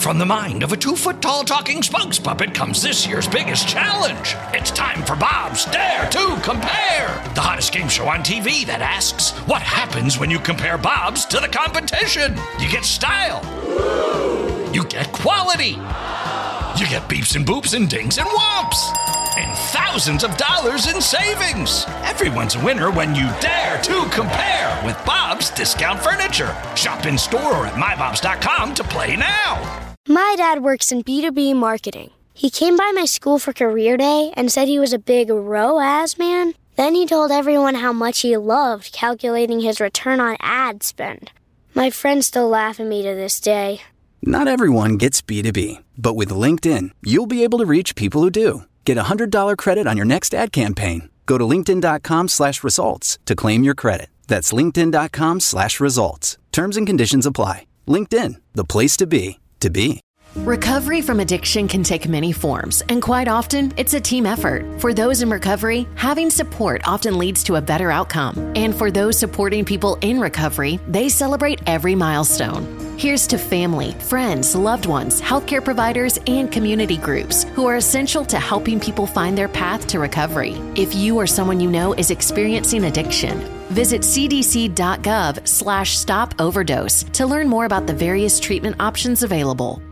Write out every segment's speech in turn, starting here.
From the mind of a 2-foot-tall talking spokes puppet comes this year's biggest challenge. It's time for Bob's Dare to Compare, the hottest game show on TV that asks, what happens when you compare Bob's to the competition? You get style. You get quality. You get beeps and boops and dings and whomps. And thousands of dollars in savings. Everyone's a winner when you dare to compare with Bob's Discount Furniture. Shop in store or at mybobs.com to play now. My dad works in B2B marketing. He came by my school for career day and said he was a big ROAS man. Then he told everyone how much he loved calculating his return on ad spend. My friends still laugh at me to this day. Not everyone gets B2B, but with LinkedIn, you'll be able to reach people who do. Get a $100 credit on your next ad campaign. Go to linkedin.com/results to claim your credit. That's linkedin.com/results. Terms and conditions apply. LinkedIn, the place to be, to be. Recovery from addiction can take many forms, and quite often, it's a team effort. For those in recovery, having support often leads to a better outcome. And for those supporting people in recovery, they celebrate every milestone. Here's to family, friends, loved ones, healthcare providers, and community groups who are essential to helping people find their path to recovery. If you or someone you know is experiencing addiction, visit cdc.gov/stop overdose to learn more about the various treatment options available.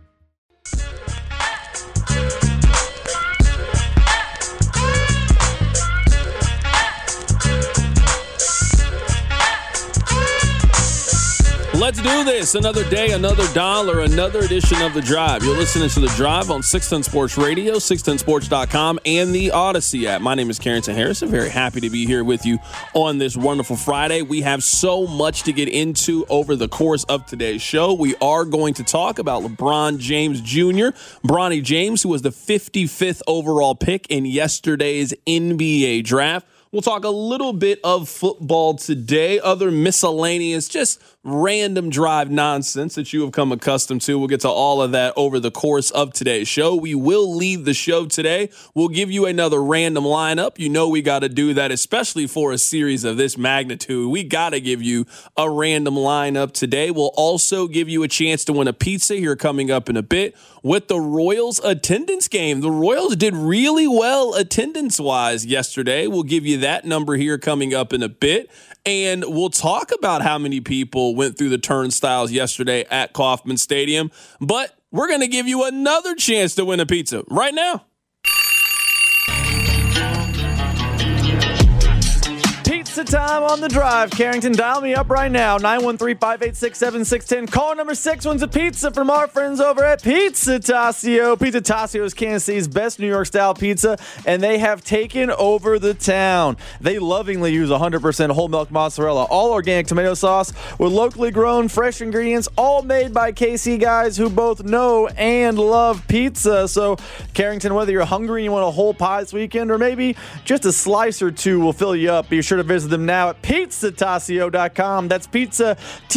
Let's do this. Another day, another dollar, another edition of The Drive. You're listening to The Drive on 610 Sports Radio, 610sports.com, and the Odyssey app. My name is Carrington Harrison. Very happy to be here with you on this wonderful Friday. We have so much to get into over the course of today's show. We are going to talk about LeBron James Jr., Bronny James, who was the 55th overall pick in yesterday's NBA draft. We'll talk a little bit of football today, other miscellaneous, just random drive nonsense that you have come accustomed to. We'll get to all of that over the course of today's show. We will lead the show today. We'll give you another random lineup. You know we got to do that, especially for a series of this magnitude. We got to give you a random lineup today. We'll also give you a chance to win a pizza here coming up in a bit with the Royals attendance game. The Royals did really well attendance-wise yesterday. We'll give you that number here coming up in a bit. And we'll talk about how many people went through the turnstiles yesterday at Kauffman Stadium. But we're going to give you another chance to win a pizza right now. Pizza time on The Drive. Carrington, dial me up right now. 913-586-7610. Call number 6 wins a pizza from our friends over at Pizza Tassio. Pizza Tassio is Kansas City's best New York-style pizza, and they have taken over the town. They lovingly use 100% whole milk mozzarella, all organic tomato sauce with locally grown fresh ingredients, all made by KC guys who both know and love pizza. So, Carrington, whether you're hungry and you want a whole pie this weekend, or maybe just a slice or two will fill you up, be sure to visit them now at pizzatassio.com. That's pizza,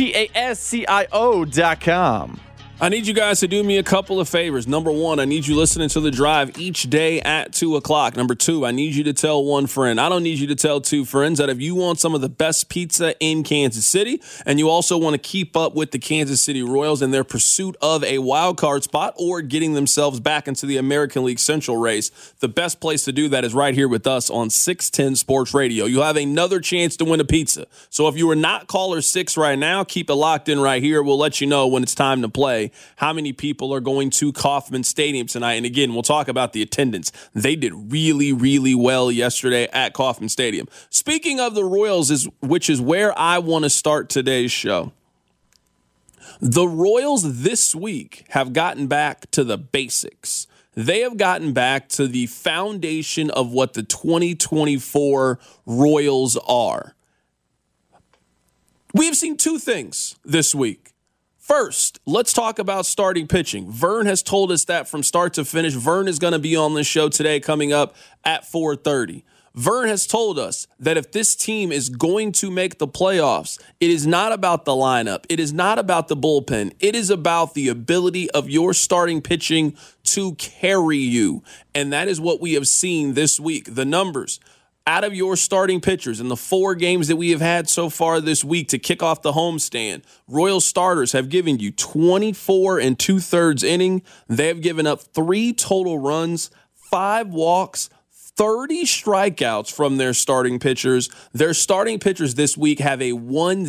TASCIO.com. I need you guys to do me a couple of favors. Number one, I need you listening to The Drive each day at 2 o'clock. Number two, I need you to tell one friend. I don't need you to tell two friends that if you want some of the best pizza in Kansas City and you also want to keep up with the Kansas City Royals in their pursuit of a wild card spot or getting themselves back into the American League Central race, the best place to do that is right here with us on 610 Sports Radio. You'll have another chance to win a pizza. So if you are not caller 6 right now, keep it locked in right here. We'll let you know when it's time to play how many people are going to Kauffman Stadium tonight. And again, we'll talk about the attendance. They did really, really well yesterday at Kauffman Stadium. Speaking of the Royals, which is where I want to start today's show. The Royals this week have gotten back to the basics. They have gotten back to the foundation of what the 2024 Royals are. We have seen two things this week. First, let's talk about starting pitching. Vern has told us that from start to finish. Vern is going to be on this show today coming up at 4:30. Vern has told us that if this team is going to make the playoffs, it is not about the lineup. It is not about the bullpen. It is about the ability of your starting pitching to carry you. And that is what we have seen this week. The numbers. out of your starting pitchers in the 4 games that we have had so far this week to kick off the homestand, Royals starters have given you 24 2/3 inning. They have given up 3 total runs, 5 walks, 30 strikeouts from their starting pitchers. Their starting pitchers this week have a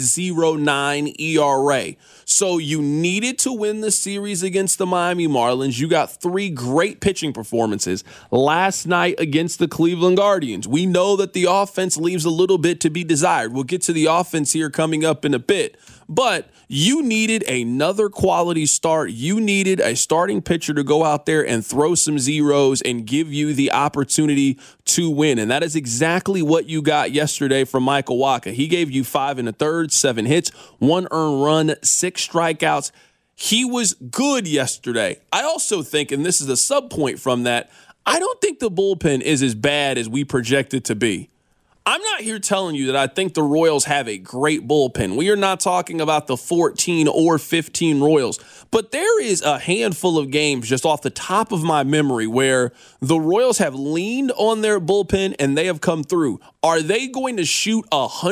1.09 ERA. So you needed to win the series against the Miami Marlins. You got 3 great pitching performances last night against the Cleveland Guardians. We know that the offense leaves a little bit to be desired. We'll get to the offense here coming up in a bit. But you needed another quality start. You needed a starting pitcher to go out there and throw some zeros and give you the opportunity to win. And that is exactly what you got yesterday from Michael Wacha. He gave you 5 1/3, 7 hits, 1 earned run, 6 strikeouts. He was good yesterday. I also think, and this is a sub point from that, I don't think the bullpen is as bad as we project it to be. I'm not here telling you that I think the Royals have a great bullpen. We are not talking about the 14 or 15 Royals. But there is a handful of games just off the top of my memory where the Royals have leaned on their bullpen and they have come through. Are they going to shoot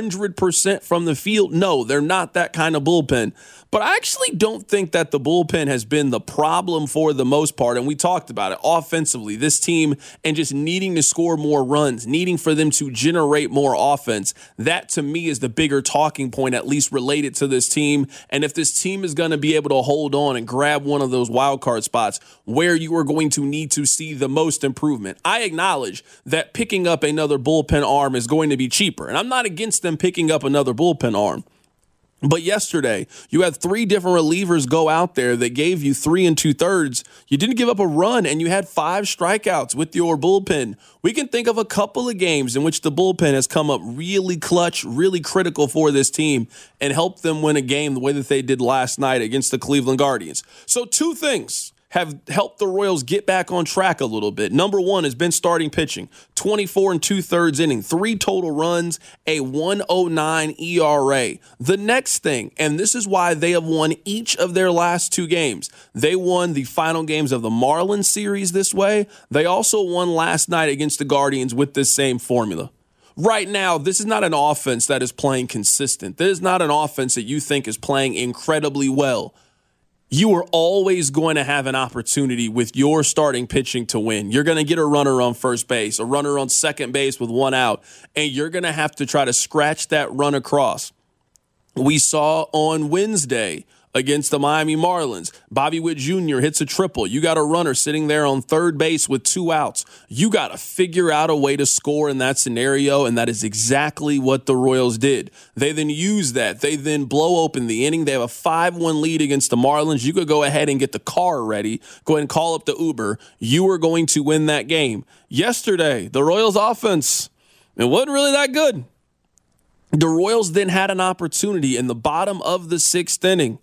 100% from the field? No, they're not that kind of bullpen. But I actually don't think that the bullpen has been the problem for the most part. And we talked about it offensively, this team, and just needing to score more runs, needing for them to generate more offense. That to me is the bigger talking point, at least related to this team. And if this team is going to be able to hold on and grab one of those wild card spots where you are going to need to see the most improvement. I acknowledge that picking up another bullpen arm is going to be cheaper. And I'm not against them picking up another bullpen arm. But yesterday, you had 3 different relievers go out there that gave you 3 2/3. You didn't give up a run, and you had 5 strikeouts with your bullpen. We can think of a couple of games in which the bullpen has come up really clutch, really critical for this team, and helped them win a game the way that they did last night against the Cleveland Guardians. So 2 things have helped the Royals get back on track a little bit. Number 1 has been starting pitching. 24 2/3 inning, 3 total runs, a 1.09 ERA. The next thing, and this is why they have won each of their last 2 games. They won the final games of the Marlins series this way. They also won last night against the Guardians with this same formula. Right now, this is not an offense that is playing consistent. This is not an offense that you think is playing incredibly well. You are always going to have an opportunity with your starting pitching to win. You're going to get a runner on first base, a runner on second base with 1 out, and you're going to have to try to scratch that run across. We saw on Wednesday against the Miami Marlins, Bobby Witt Jr. hits a triple. You got a runner sitting there on third base with 2 outs. You got to figure out a way to score in that scenario, and that is exactly what the Royals did. They then use that. They then blow open the inning. They have a 5-1 lead against the Marlins. You could go ahead and get the car ready. Go ahead and call up the Uber. You are going to win that game. Yesterday, the Royals offense, it wasn't really that good. The Royals then had an opportunity in the bottom of the 6th inning.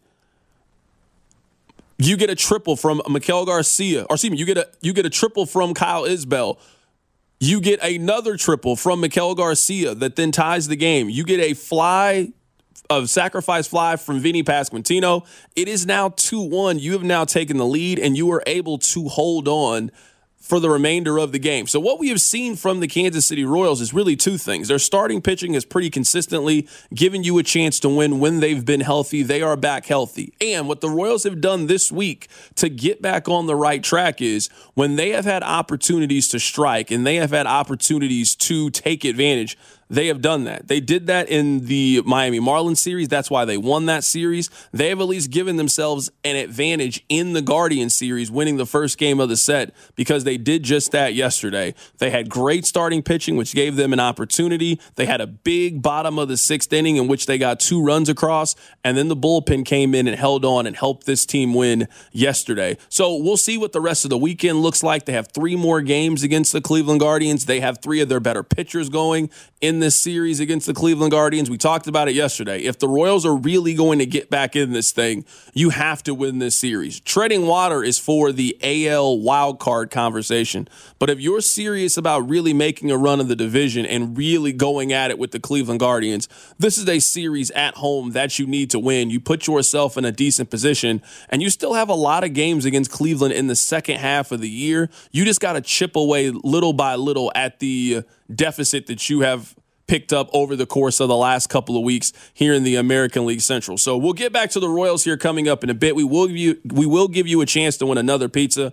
You get a triple from Maikel Garcia, or excuse me, you get a triple from Kyle Isbell. You get another triple from Maikel Garcia that then ties the game. You get a sacrifice fly from Vinny Pasquantino. It is now 2-1. You have now taken the lead, and you are able to hold on for the remainder of the game. So what we have seen from the Kansas City Royals is really 2 things. Their starting pitching has pretty consistently given you a chance to win when they've been healthy. They are back healthy. And what the Royals have done this week to get back on the right track is when they have had opportunities to strike and they have had opportunities to take advantage, they have done that. They did that in the Miami Marlins series. That's why they won that series. They have at least given themselves an advantage in the Guardians series, winning the first game of the set, because they did just that yesterday. They had great starting pitching, which gave them an opportunity. They had a big bottom of the 6th inning in which they got 2 runs across, and then the bullpen came in and held on and helped this team win yesterday. So we'll see what the rest of the weekend looks like. They have 3 more games against the Cleveland Guardians. They have 3 of their better pitchers going in this series against the Cleveland Guardians. We talked about it yesterday. If the Royals are really going to get back in this thing, you have to win this series. Treading water is for the AL wildcard conversation. But if you're serious about really making a run of the division and really going at it with the Cleveland Guardians, this is a series at home that you need to win. You put yourself in a decent position, and you still have a lot of games against Cleveland in the second half of the year. You just got to chip away little by little at the deficit that you have picked up over the course of the last couple of weeks here in the American League Central. So we'll get back to the Royals here coming up in a bit. We will give you a chance to win another pizza,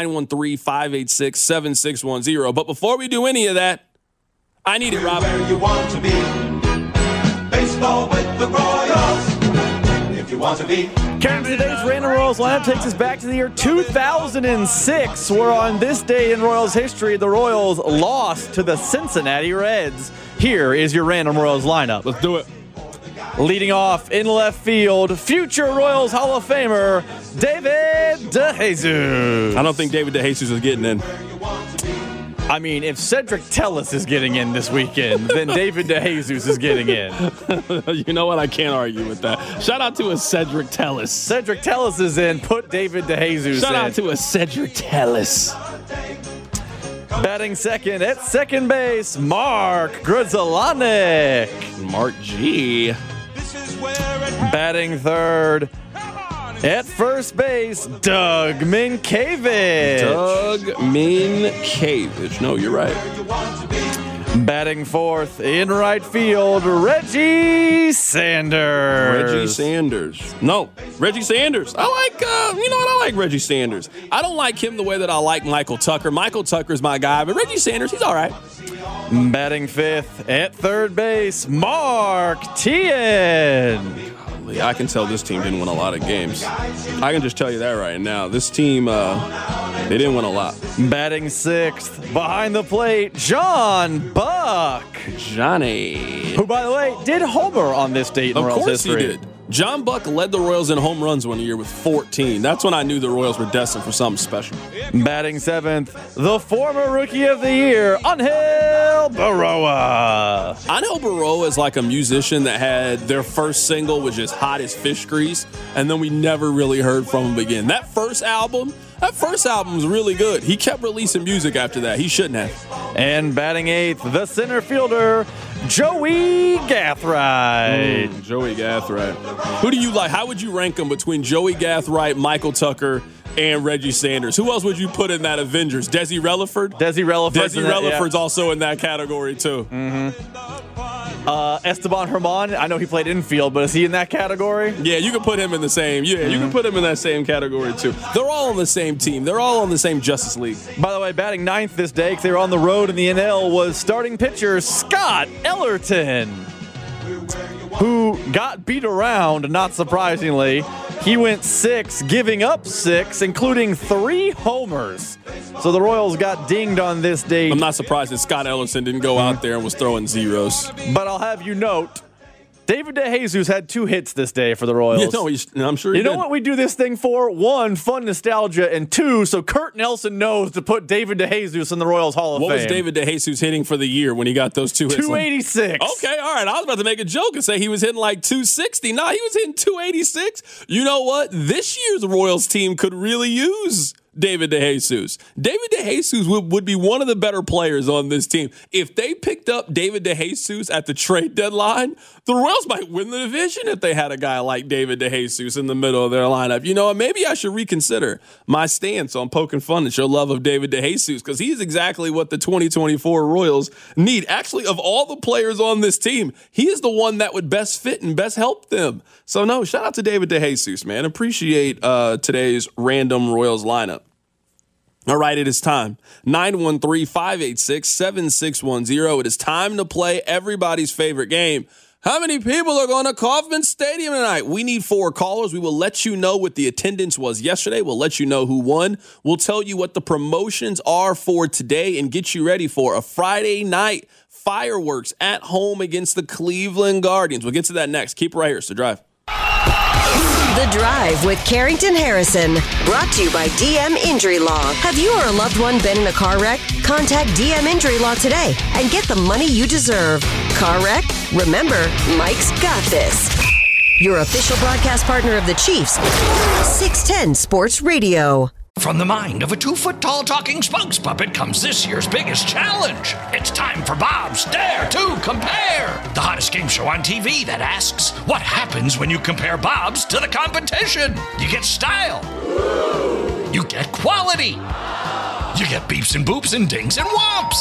913-586-7610. But before we do any of that, I need it, Rob. Where you want to be. Baseball with the Royals. If you want to be. Today's Random Royals lineup takes us back to the year 2006, where on this day in Royals history, the Royals lost to the Cincinnati Reds. Here is your Random Royals lineup. Let's do it. Leading off in left field, future Royals Hall of Famer, David DeJesus. I don't think David DeJesus is getting in. I mean, if Cedric Tellis is getting in this weekend, then David DeJesus is getting in. You know what? I can't argue with that. Shout out to a Cedric Tellis. Cedric Tellis is in. Put David DeJesus in. Shout out to a Cedric Tellis. Batting second at second base, Mark Grudzielanek. Mark G. Batting third at first base, Doug Minkiewicz. No, you're right. Batting fourth in right field, Reggie Sanders. Reggie Sanders. I like, I like Reggie Sanders. I don't like him the way that I like Michael Tucker. Michael Tucker's my guy, but Reggie Sanders, he's all right. Batting fifth at third base, Mark Teahen. I can tell this team didn't win a lot of games. I can just tell you that right now. This team, they didn't win a lot. Batting sixth, behind the plate, John Buck. Johnny. Who, by the way, did homer on this date in Royals history. Of course he did. John Buck led the Royals in home runs one year with 14. That's when I knew the Royals were destined for something special. Batting seventh, the former Rookie of the Year, Angel Baroa. Angel Baroa is like a musician that had their first single, which is Hot as Fish Grease, and then we never really heard from him again. That first album was really good. He kept releasing music after that. He shouldn't have. And batting eighth, the center fielder, Joey Gathright. Joey Gathright. Who do you like? How would you rank them between Joey Gathright, Michael Tucker, and Reggie Sanders? Who else would you put in that Avengers? Desi Relaford? Desi Relaford's also in that category, too. Esteban Herman, I know he played infield, but is he in that category? Yeah, you can put him in the same. Yeah, you can put him in that same category, too. They're all on the same team. They're all on the same Justice League. By the way, batting ninth this day, because they were on the road in the NL, was starting pitcher Scott Ellerton, who got beat around, not surprisingly. He went 6, giving up 6, including 3 homers. So the Royals got dinged on this date. I'm not surprised that Scott Ellerton didn't go out there and was throwing zeros. But I'll have you note, David DeJesus had 2 hits this day for the Royals. I'm sure he did. You know what we do this thing for? 1, fun nostalgia, and 2, so Kurt Nelson knows to put David DeJesus in the Royals Hall of Fame. What was David DeJesus hitting for the year when he got those 2 hits? 286. Okay, all right. I was about to make a joke and say he was hitting like 260. No, he was hitting 286. You know what? This year's Royals team could really use David DeJesus. David DeJesus would be one of the better players on this team. If they picked up David DeJesus at the trade deadline, the Royals might win the division if they had a guy like David DeJesus in the middle of their lineup. You know, maybe I should reconsider my stance on poking fun at your love of David DeJesus, because he's exactly what the 2024 Royals need. Actually, of all the players on this team, he is the one that would best fit and best help them. So, no, shout out to David DeJesus, man. Appreciate today's random Royals lineup. All right, it is time. 913-586-7610. It is time to play everybody's favorite game. How many people are going to Kauffman Stadium tonight? We need 4 callers. We will let you know what the attendance was yesterday. We'll let you know who won. We'll tell you what the promotions are for today and get you ready for a Friday night fireworks at home against the Cleveland Guardians. We'll get to that next. Keep it right here. It's The Drive. The Drive with Carrington Harrison. Brought to you by DM Injury Law. Have you or a loved one been in a car wreck? Contact DM Injury Law today and get the money you deserve. Car wreck? Remember, Mike's got this. Your official broadcast partner of the Chiefs, 610 Sports Radio. From the mind of a 2-foot-tall talking spokes puppet comes this year's biggest challenge. It's time for Bob's Dare to Compare, the hottest game show on TV that asks, what happens when you compare Bob's to the competition? You get style. You get quality. You get beeps and boops and dings and whomps.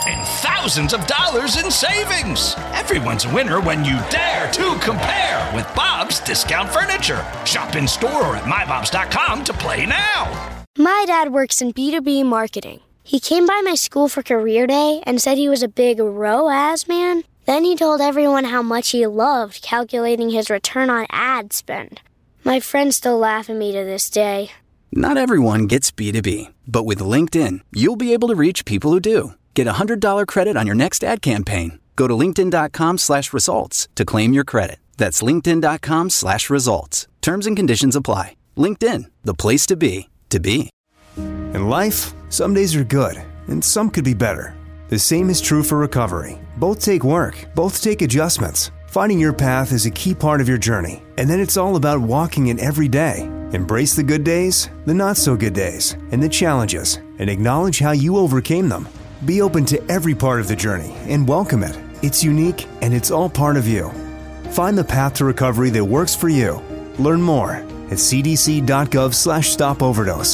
and thousands of dollars in savings. Everyone's a winner when you dare to compare with Bob's Discount Furniture. Shop in store or at mybobs.com to play now. My dad works in B2B marketing. He came by my school for career day and said he was a big ROAS man. Then he told everyone how much he loved calculating his return on ad spend. My friends still laugh at me to this day. Not everyone gets B2B, but with LinkedIn, you'll be able to reach people who do. Get a $100 credit on your next ad campaign. Go to linkedin.com/results to claim your credit. That's linkedin.com/results. Terms and conditions apply. LinkedIn, the place to be, to be. In life, some days are good, and some could be better. The same is true for recovery. Both take work, both take adjustments. Finding your path is a key part of your journey, and then it's all about walking it every day. Embrace the good days, the not-so-good days, and the challenges, and acknowledge how you overcame them. Be open to every part of the journey and welcome it. It's unique, and it's all part of you. Find the path to recovery that works for you. Learn more at cdc.gov/stopoverdose.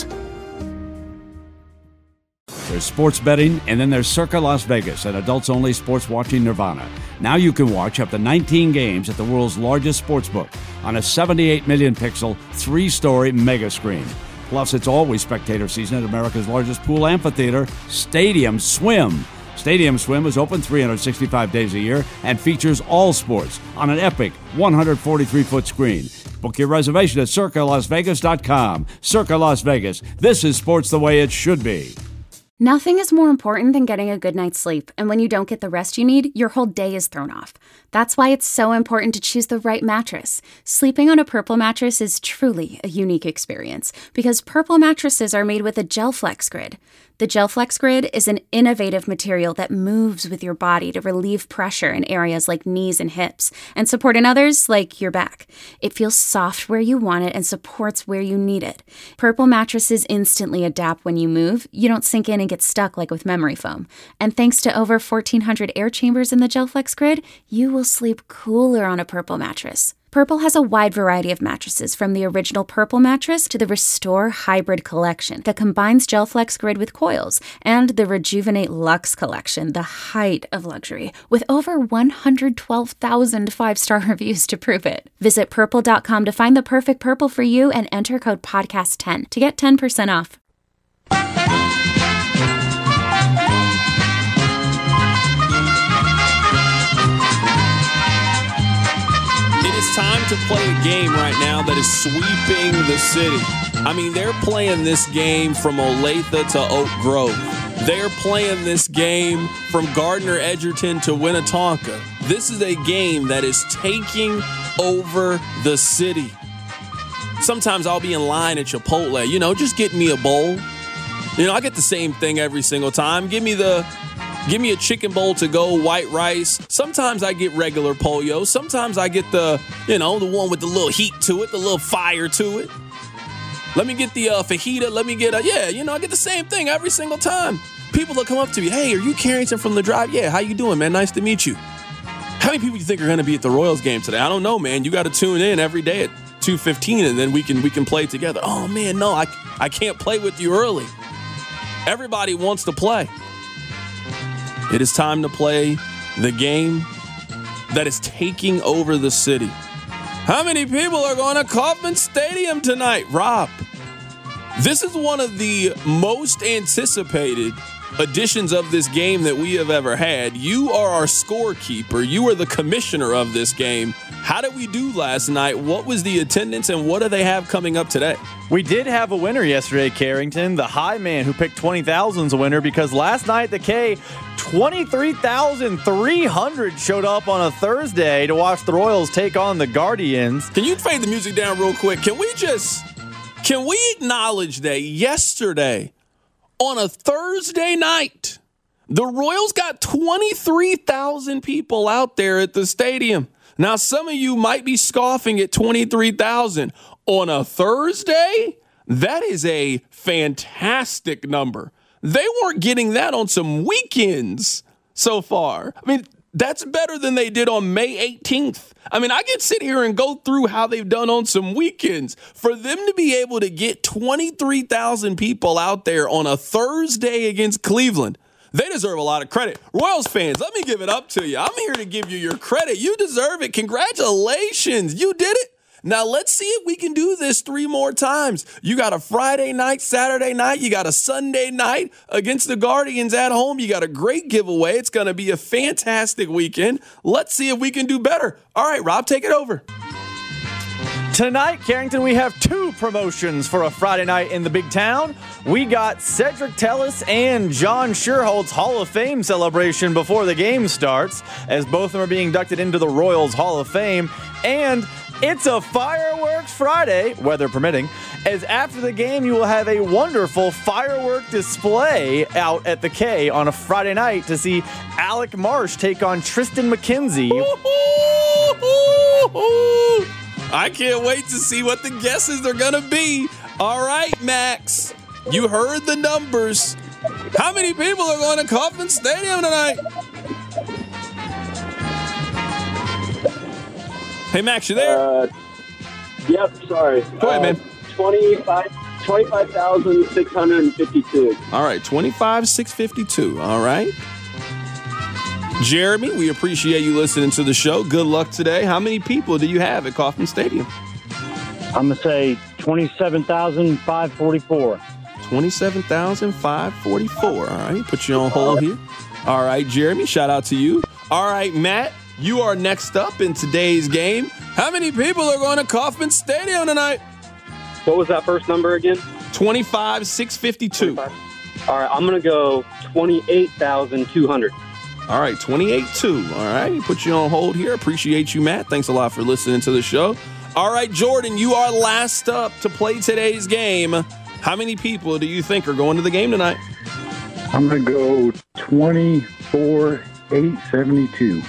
There's sports betting, and then there's Circa Las Vegas, an adults-only sports watching nirvana. Now you can watch up to 19 games at the world's largest sportsbook on a 78 million pixel, 3-story mega screen. Plus, it's always spectator season at America's largest pool amphitheater, Stadium Swim. Stadium Swim is open 365 days a year and features all sports on an epic 143-foot screen. Book your reservation at CircaLasVegas.com. Circa Las Vegas. This is sports the way it should be. Nothing is more important than getting a good night's sleep, and when you don't get the rest you need, your whole day is thrown off. That's why it's so important to choose the right mattress. Sleeping on a Purple mattress is truly a unique experience because Purple mattresses are made with a GelFlex Grid. The GelFlex Grid is an innovative material that moves with your body to relieve pressure in areas like knees and hips and support in others like your back. It feels soft where you want it and supports where you need it. Purple mattresses instantly adapt when you move. You don't sink in and get stuck like with memory foam. And thanks to over 1,400 air chambers in the GelFlex Grid, you will sleep cooler on a Purple mattress. Purple has a wide variety of mattresses, from the original Purple mattress to the Restore Hybrid collection that combines GelFlex Grid with coils, and the Rejuvenate Luxe collection, the height of luxury, with over 112,000 five-star reviews to prove it. Visit Purple.com to find the perfect Purple for you and enter code PODCAST10 to get 10% off. It's time to play a game right now that is sweeping the city. I mean, they're playing this game from Olathe to Oak Grove. They're playing this game from Gardner Edgerton to Winnetonka. This is a game that is taking over the city. Sometimes I'll be in line at Chipotle, just get me a bowl. I get the same thing every single time. Give me a chicken bowl to go, white rice. Sometimes I get regular pollo. Sometimes I get the one with the little heat to it, the little fire to it. Let me get the fajita. Let me get I get the same thing every single time. People will come up to me, hey, are you Carrington from The Drive? Yeah, how you doing, man? Nice to meet you. How many people do you think are going to be at the Royals game today? I don't know, man. You got to tune in every day at 2:15, and then we can play together. Oh, man, no, I can't play with you early. Everybody wants to play. It is time to play the game that is taking over the city. How many people are going to Kauffman Stadium tonight, Rob? This is one of the most anticipated editions of this game that we have ever had. You are our scorekeeper. You are the commissioner of this game. How did we do last night? What was the attendance, and what do they have coming up today? We did have a winner yesterday, Carrington. The high man who picked 20,000 is a winner, because last night the K, 23,300 showed up on a Thursday to watch the Royals take on the Guardians. Can you fade the music down real quick? Can we acknowledge that yesterday on a Thursday night, the Royals got 23,000 people out there at the stadium? Now, some of you might be scoffing at 23,000 on a Thursday. That is a fantastic number. They weren't getting that on some weekends so far. I mean, that's better than they did on May 18th. I mean, I can sit here and go through how they've done on some weekends. For them to be able to get 23,000 people out there on a Thursday against Cleveland, They deserve a lot of credit. Royals fans, let me give it up to you. I'm here to give you your credit. You deserve it. Congratulations. You did it. Now, let's see if we can do this 3 more times. You got a Friday night, Saturday night. You got a Sunday night against the Guardians at home. You got a great giveaway. It's going to be a fantastic weekend. Let's see if we can do better. All right, Rob, take it over. Tonight, Carrington, we have 2 promotions for a Friday night in the big town. We got Cedric Tellis and John Schuerholz Hall of Fame celebration before the game starts, as both of them are being inducted into the Royals Hall of Fame. And it's a Fireworks Friday, weather permitting, as after the game you will have a wonderful firework display out at the K on a Friday night to see Alec Marsh take on Tristan McKenzie. I can't wait to see what the guesses are going to be. All right, Max, you heard the numbers. How many people are going to Kauffman Stadium tonight? Hey, Max, you there? Yep, sorry. Go ahead, man. 25,652. All right, 25,652. All right. Jeremy, we appreciate you listening to the show. Good luck today. How many people do you have at Kauffman Stadium? I'm going to say 27,544. 27,544. All right, put you on hold here. All right, Jeremy, shout out to you. All right, Matt, you are next up in today's game. How many people are going to Kauffman Stadium tonight? What was that first number again? 25,652. 25. All right, I'm going to go 28,200. All right, 28-2. All right, put you on hold here. Appreciate you, Matt. Thanks a lot for listening to the show. All right, Jordan, you are last up to play today's game. How many people do you think are going to the game tonight? I'm going to go 24,872.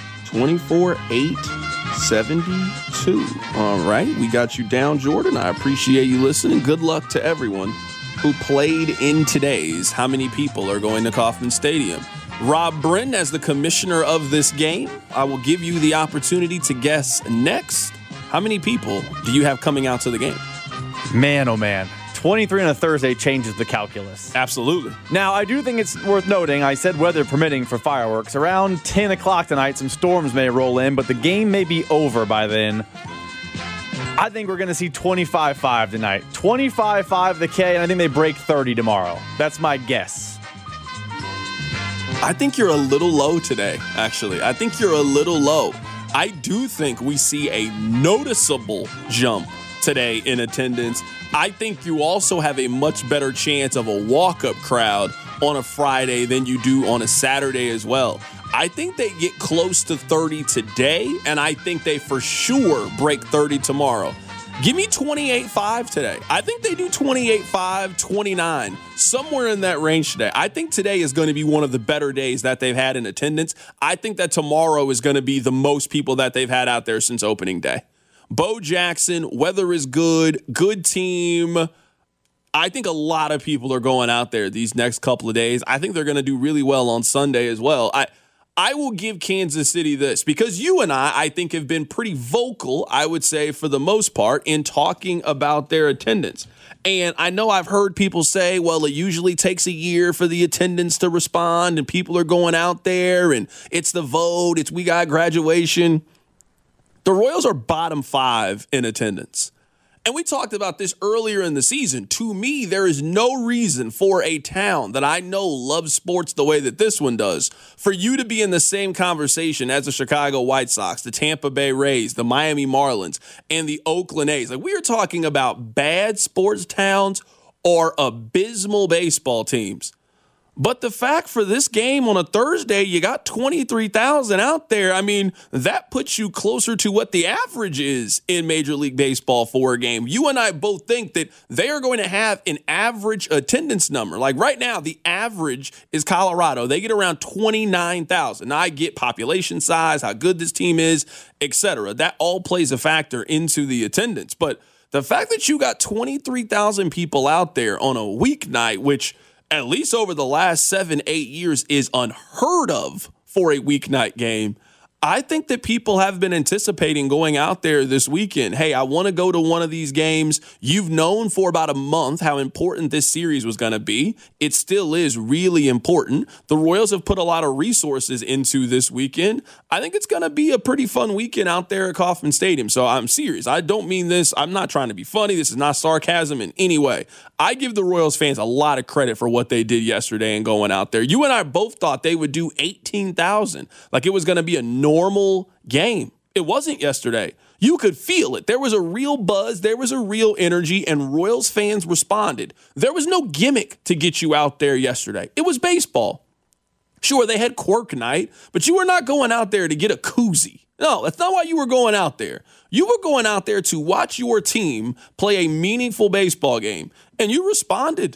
24,872. All right, we got you down, Jordan. I appreciate you listening. Good luck to everyone who played in today's How Many People Are Going to Kauffman Stadium. Rob Britton, as the commissioner of this game, I will give you the opportunity to guess next. How many people do you have coming out to the game? Man, oh man. 23 on a Thursday changes the calculus. Absolutely. Now, I do think it's worth noting, I said weather permitting for fireworks. Around 10 o'clock tonight, some storms may roll in, but the game may be over by then. I think we're going to see 25-5 tonight. 25-5 the K, and I think they break 30 tomorrow. That's my guess. I think you're a little low today, actually. I think you're a little low. I do think we see a noticeable jump today in attendance. I think you also have a much better chance of a walk-up crowd on a Friday than you do on a Saturday as well. I think they get close to 30 today, and I think they for sure break 30 tomorrow. Give me 28-5 today. I think they do 28-5, 29, somewhere in that range today. I think today is going to be one of the better days that they've had in attendance. I think that tomorrow is going to be the most people that they've had out there since opening day. Bo Jackson, weather is good, good team. I think a lot of people are going out there these next couple of days. I think they're going to do really well on Sunday as well. I will give Kansas City this, because you and I think, have been pretty vocal, I would say, for the most part, in talking about their attendance. And I know I've heard people say, well, it usually takes a year for the attendance to respond, and people are going out there, and it's the vote, it's we got graduation. The Royals are bottom 5 in attendance. And we talked about this earlier in the season. To me, there is no reason for a town that I know loves sports the way that this one does for you to be in the same conversation as the Chicago White Sox, the Tampa Bay Rays, the Miami Marlins, and the Oakland A's. Like, we are talking about bad sports towns or abysmal baseball teams. But the fact for this game on a Thursday, you got 23,000 out there. I mean, that puts you closer to what the average is in Major League Baseball for a game. You and I both think that they are going to have an average attendance number. Like right now, the average is Colorado. They get around 29,000. Now, I get population size, how good this team is, etc. That all plays a factor into the attendance. But the fact that you got 23,000 people out there on a weeknight, which at least over the last 7-8 years is unheard of for a weeknight game, I think that people have been anticipating going out there this weekend. Hey, I want to go to one of these games. You've known for about a month how important this series was going to be. It still is really important. The Royals have put a lot of resources into this weekend. I think it's going to be a pretty fun weekend out there at Kauffman Stadium. So I'm serious. I don't mean this. I'm not trying to be funny. This is not sarcasm in any way. I give the Royals fans a lot of credit for what they did yesterday and going out there. You and I both thought they would do 18,000. Like it was going to be a normal game. It wasn't yesterday. You could feel it. There was a real buzz. There was a real energy, and Royals fans responded. There was no gimmick to get you out there yesterday. It was baseball. Sure, they had Quirk Night, but you were not going out there to get a koozie. No, that's not why you were going out there. You were going out there to watch your team play a meaningful baseball game, and you responded.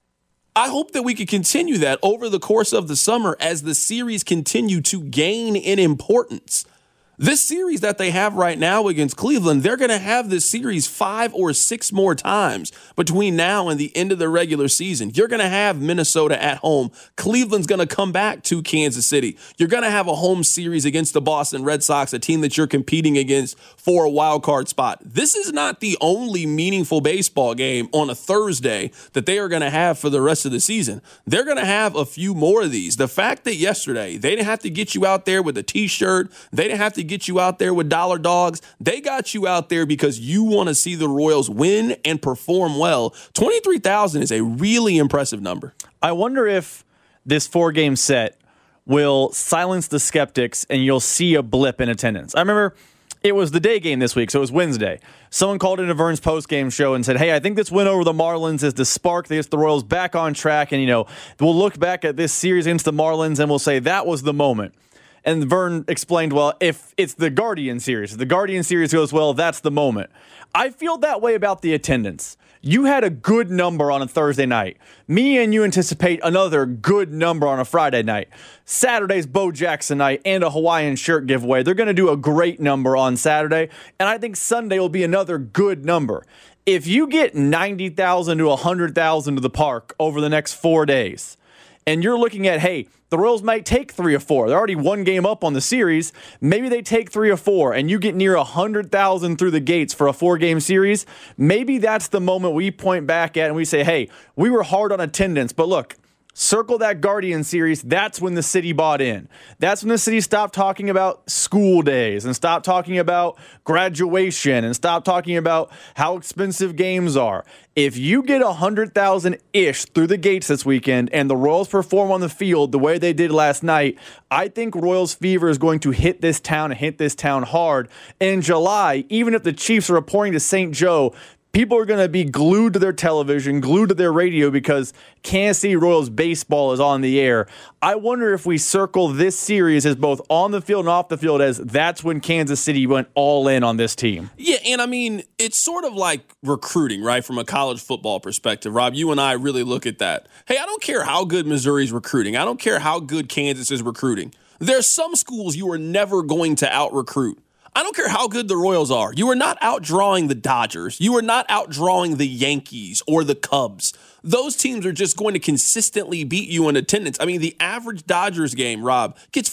I hope that we could continue that over the course of the summer as the series continue to gain in importance. This series that they have right now against Cleveland, they're going to have this series 5 or 6 more times between now and the end of the regular season. You're going to have Minnesota at home. Cleveland's going to come back to Kansas City. You're going to have a home series against the Boston Red Sox, a team that you're competing against for a wild card spot. This is not the only meaningful baseball game on a Thursday that they are going to have for the rest of the season. They're going to have a few more of these. The fact that yesterday they didn't have to get you out there with a T-shirt, they didn't have to get you out there with dollar dogs. They got you out there because you want to see the Royals win and perform well. 23,000 is a really impressive number. I wonder if this 4-game set will silence the skeptics and you'll see a blip in attendance. I remember it was the day game this week, so it was Wednesday. Someone called into Vern's post-game show and said, hey, I think this win over the Marlins is the spark that gets the Royals back on track. And, we'll look back at this series against the Marlins and we'll say that was the moment. And Vern explained, well, if it's the Guardian series, if the Guardian series goes well, that's the moment. I feel that way about the attendance. You had a good number on a Thursday night. Me and you anticipate another good number on a Friday night. Saturday's Bo Jackson night and a Hawaiian shirt giveaway. They're going to do a great number on Saturday, and I think Sunday will be another good number. If you get 90,000 to 100,000 to the park over the next 4 days, and you're looking at, hey, the Royals might take 3 or 4. They're already 1 game up on the series. Maybe they take 3 or 4, and you get near 100,000 through the gates for a 4-game series. Maybe that's the moment we point back at and we say, hey, we were hard on attendance, but look, circle that Guardian series. That's when the city bought in. That's when the city stopped talking about school days and stopped talking about graduation and stopped talking about how expensive games are. If you get 100,000-ish through the gates this weekend and the Royals perform on the field the way they did last night, I think Royals fever is going to hit this town and hit this town hard. In July, even if the Chiefs are reporting to St. Joe, people are going to be glued to their television, glued to their radio because Kansas City Royals baseball is on the air. I wonder if we circle this series as both on the field and off the field as that's when Kansas City went all in on this team. Yeah, and I mean, it's sort of like recruiting, right, from a college football perspective. Rob, you and I really look at that. Hey, I don't care how good Missouri's recruiting. I don't care how good Kansas is recruiting. There's some schools you are never going to out-recruit. I don't care how good the Royals are. You are not outdrawing the Dodgers. You are not outdrawing the Yankees or the Cubs. Those teams are just going to consistently beat you in attendance. I mean, the average Dodgers game, Rob, gets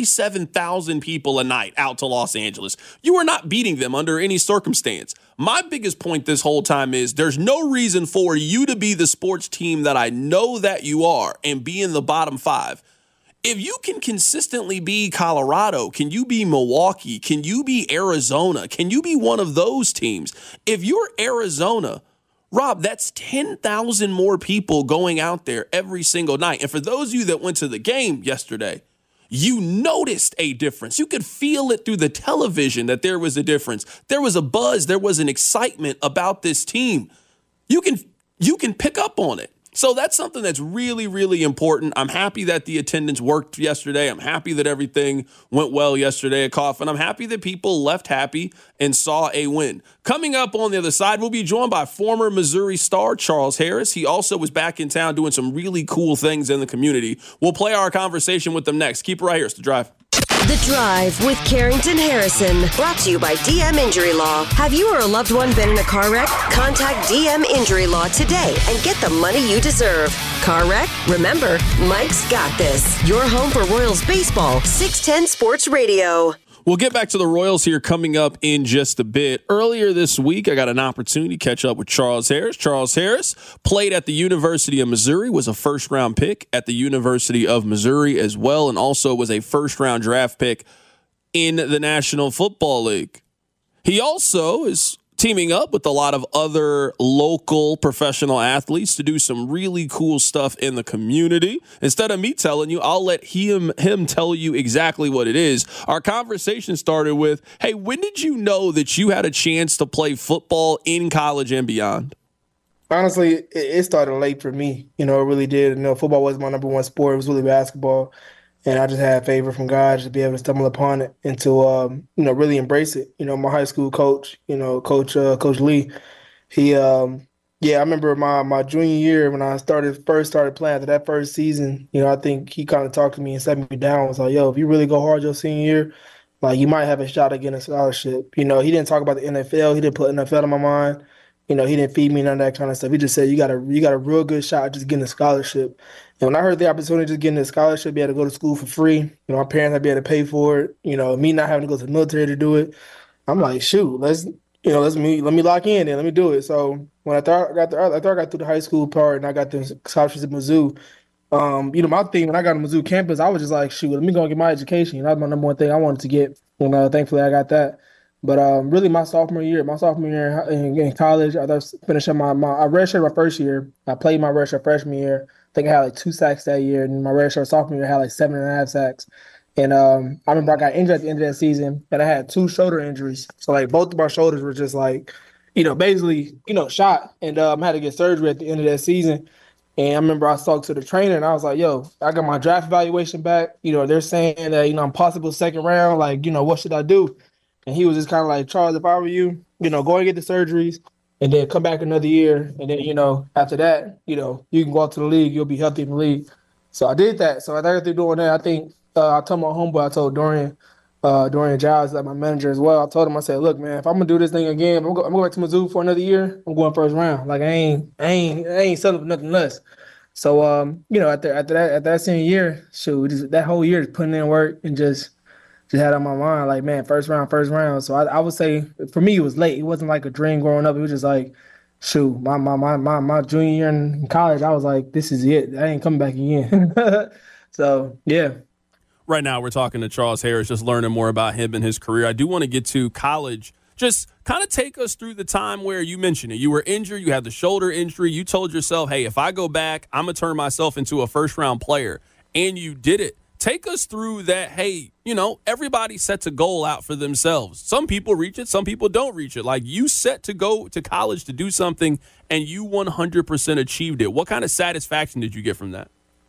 47,000 people a night out to Los Angeles. You are not beating them under any circumstance. My biggest point this whole time is there's no reason for you to be the sports team that I know that you are and be in the bottom 5. If you can consistently be Colorado, can you be Milwaukee? Can you be Arizona? Can you be one of those teams? If you're Arizona, Rob, that's 10,000 more people going out there every single night. And for those of you that went to the game yesterday, you noticed a difference. You could feel it through the television that there was a difference. There was a buzz. There was an excitement about this team. You can pick up on it. So that's something that's really, really important. I'm happy that the attendance worked yesterday. I'm happy that everything went well yesterday at Kauffman. I'm happy that people left happy and saw a win. Coming up on the other side, we'll be joined by former Missouri star Charles Harris. He also was back in town doing some really cool things in the community. We'll play our conversation with them next. Keep it right here. It's The Drive. The Drive with Carrington Harrison. Brought to you by DM Injury Law. Have you or a loved one been in a car wreck? Contact DM Injury Law today and get the money you deserve. Car wreck? Remember, Mike's got this. Your home for Royals baseball, 610 Sports Radio. We'll get back to the Royals here coming up in just a bit. Earlier this week, I got an opportunity to catch up with Charles Harris. Charles Harris played at the University of Missouri, was a first-round pick at the University of Missouri as well, and also was a first-round draft pick in the National Football League. He also is teaming up with a lot of other local professional athletes to do some really cool stuff in the community. Instead of me telling you, I'll let him tell you exactly what it is. Our conversation started with, hey, when did you know that you had a chance to play football in college and beyond? Honestly, it started late for me. It really did. Football was my number one sport. It was really basketball. And I just had favor from God to be able to stumble upon it and to, really embrace it. My high school coach, Coach Lee, he, I remember my junior year when I first started playing after that first season, I think he kind of talked to me and set me down. Was like, yo, if you really go hard your senior year, like you might have a shot at getting a scholarship. He didn't talk about the NFL. He didn't put NFL in my mind. He didn't feed me none of that kind of stuff. He just said, you got a real good shot at just getting a scholarship. And when I heard the opportunity of just getting a scholarship, be able to go to school for free, my parents had to be able to pay for it, me not having to go to the military to do it. I'm like, shoot, let me lock in and let me do it. So when I thought I got through the high school part and I got the scholarships at Mizzou, my thing when I got to Mizzou campus, I was just like, shoot, let me go and get my education. That was my number one thing I wanted to get. Thankfully I got that. But really, my sophomore year in college, I finished up I redshirted my first year. I played my redshirt freshman year. I think I had like 2 sacks that year, and my redshirt sophomore year I had like 7.5 sacks. And I remember I got injured at the end of that season, and I had 2 shoulder injuries. So like both of my shoulders were just like, basically, shot, and I had to get surgery at the end of that season. And I remember I talked to the trainer, and I was like, yo, I got my draft evaluation back. They're saying that I'm possible second round. Like, what should I do? And he was just kind of like, Charles, if I were you, go and get the surgeries and then come back another year. And then, after that, you can go out to the league. You'll be healthy in the league. So I did that. So after doing that, I think I told my homeboy, I told Dorian Giles, like my manager as well. I told him, I said, look, man, if I'm going to do this thing again, I'm going to go back to Mizzou for another year. I'm going first round. Like, I ain't settling for nothing less. So, after that senior year, shoot, that whole year just putting in work and just had on my mind, like, man, first round. So I would say, for me, it was late. It wasn't like a dream growing up. It was just like, shoot, my junior year in college, I was like, this is it. I ain't coming back again. So, yeah. Right now, we're talking to Charles Harris, just learning more about him and his career. I do want to get to college. Just kind of take us through the time where you mentioned it. You were injured. You had the shoulder injury. You told yourself, hey, if I go back, I'm going to turn myself into a first-round player. And you did it. Take us through that, hey, everybody sets a goal out for themselves. Some people reach it, some people don't reach it. Like, you set to go to college to do something, and you 100% achieved it. What kind of satisfaction did you get from that?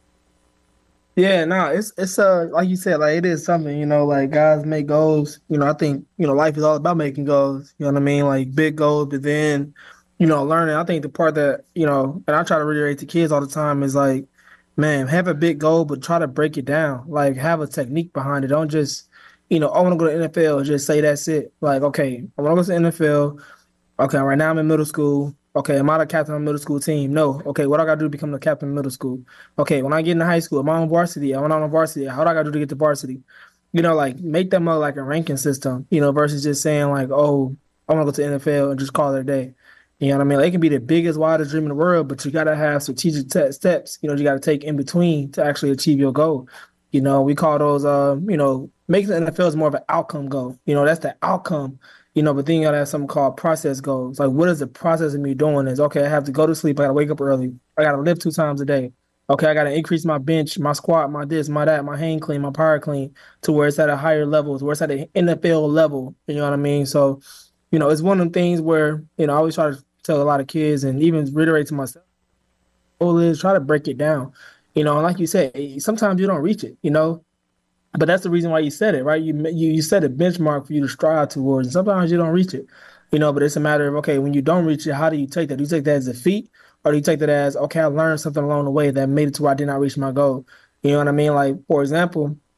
Yeah, no, it's like you said, like, it is something, like, guys make goals. I think, life is all about making goals, you know what I mean? Like, big goals, but then, learning. I think the part that, and I try to reiterate to kids all the time is like, man, have a big goal, but try to break it down. Like, have a technique behind it. Don't just, I want to go to the NFL and just say that's it. Like, okay, I want to go to the NFL. Okay, right now I'm in middle school. Okay, am I the captain of the middle school team? No. Okay, what I got to do to become the captain of middle school? Okay, when I get into high school, am I on varsity? Am I not on varsity? How do I got to do to get to varsity? Like, make them up like a ranking system, versus just saying like, oh, I want to go to the NFL and just call it a day. You know what I mean? Like, it can be the biggest, wildest dream in the world, but you got to have strategic steps, you got to take in between to actually achieve your goal. We call those, making the NFL is more of an outcome goal. That's the outcome, but then you got to have something called process goals. Like, what is the process of me doing is, okay, I have to go to sleep. I got to wake up early. I got to lift 2 times a day. Okay, I got to increase my bench, my squat, my this, my that, my hang clean, my power clean to where it's at a higher level, to where it's at an NFL level. You know what I mean? So, it's one of them things where, I always try to tell a lot of kids and even reiterate to myself, goal is try to break it down. And like you said, sometimes you don't reach it, but that's the reason why you said it, right? You set a benchmark for you to strive towards, and sometimes you don't reach it, but it's a matter of, okay, when you don't reach it, how do you take that? Do you take that as a feat, or do you take that as, okay, I learned something along the way that made it to where I did not reach my goal? You know what I mean? Like, for example,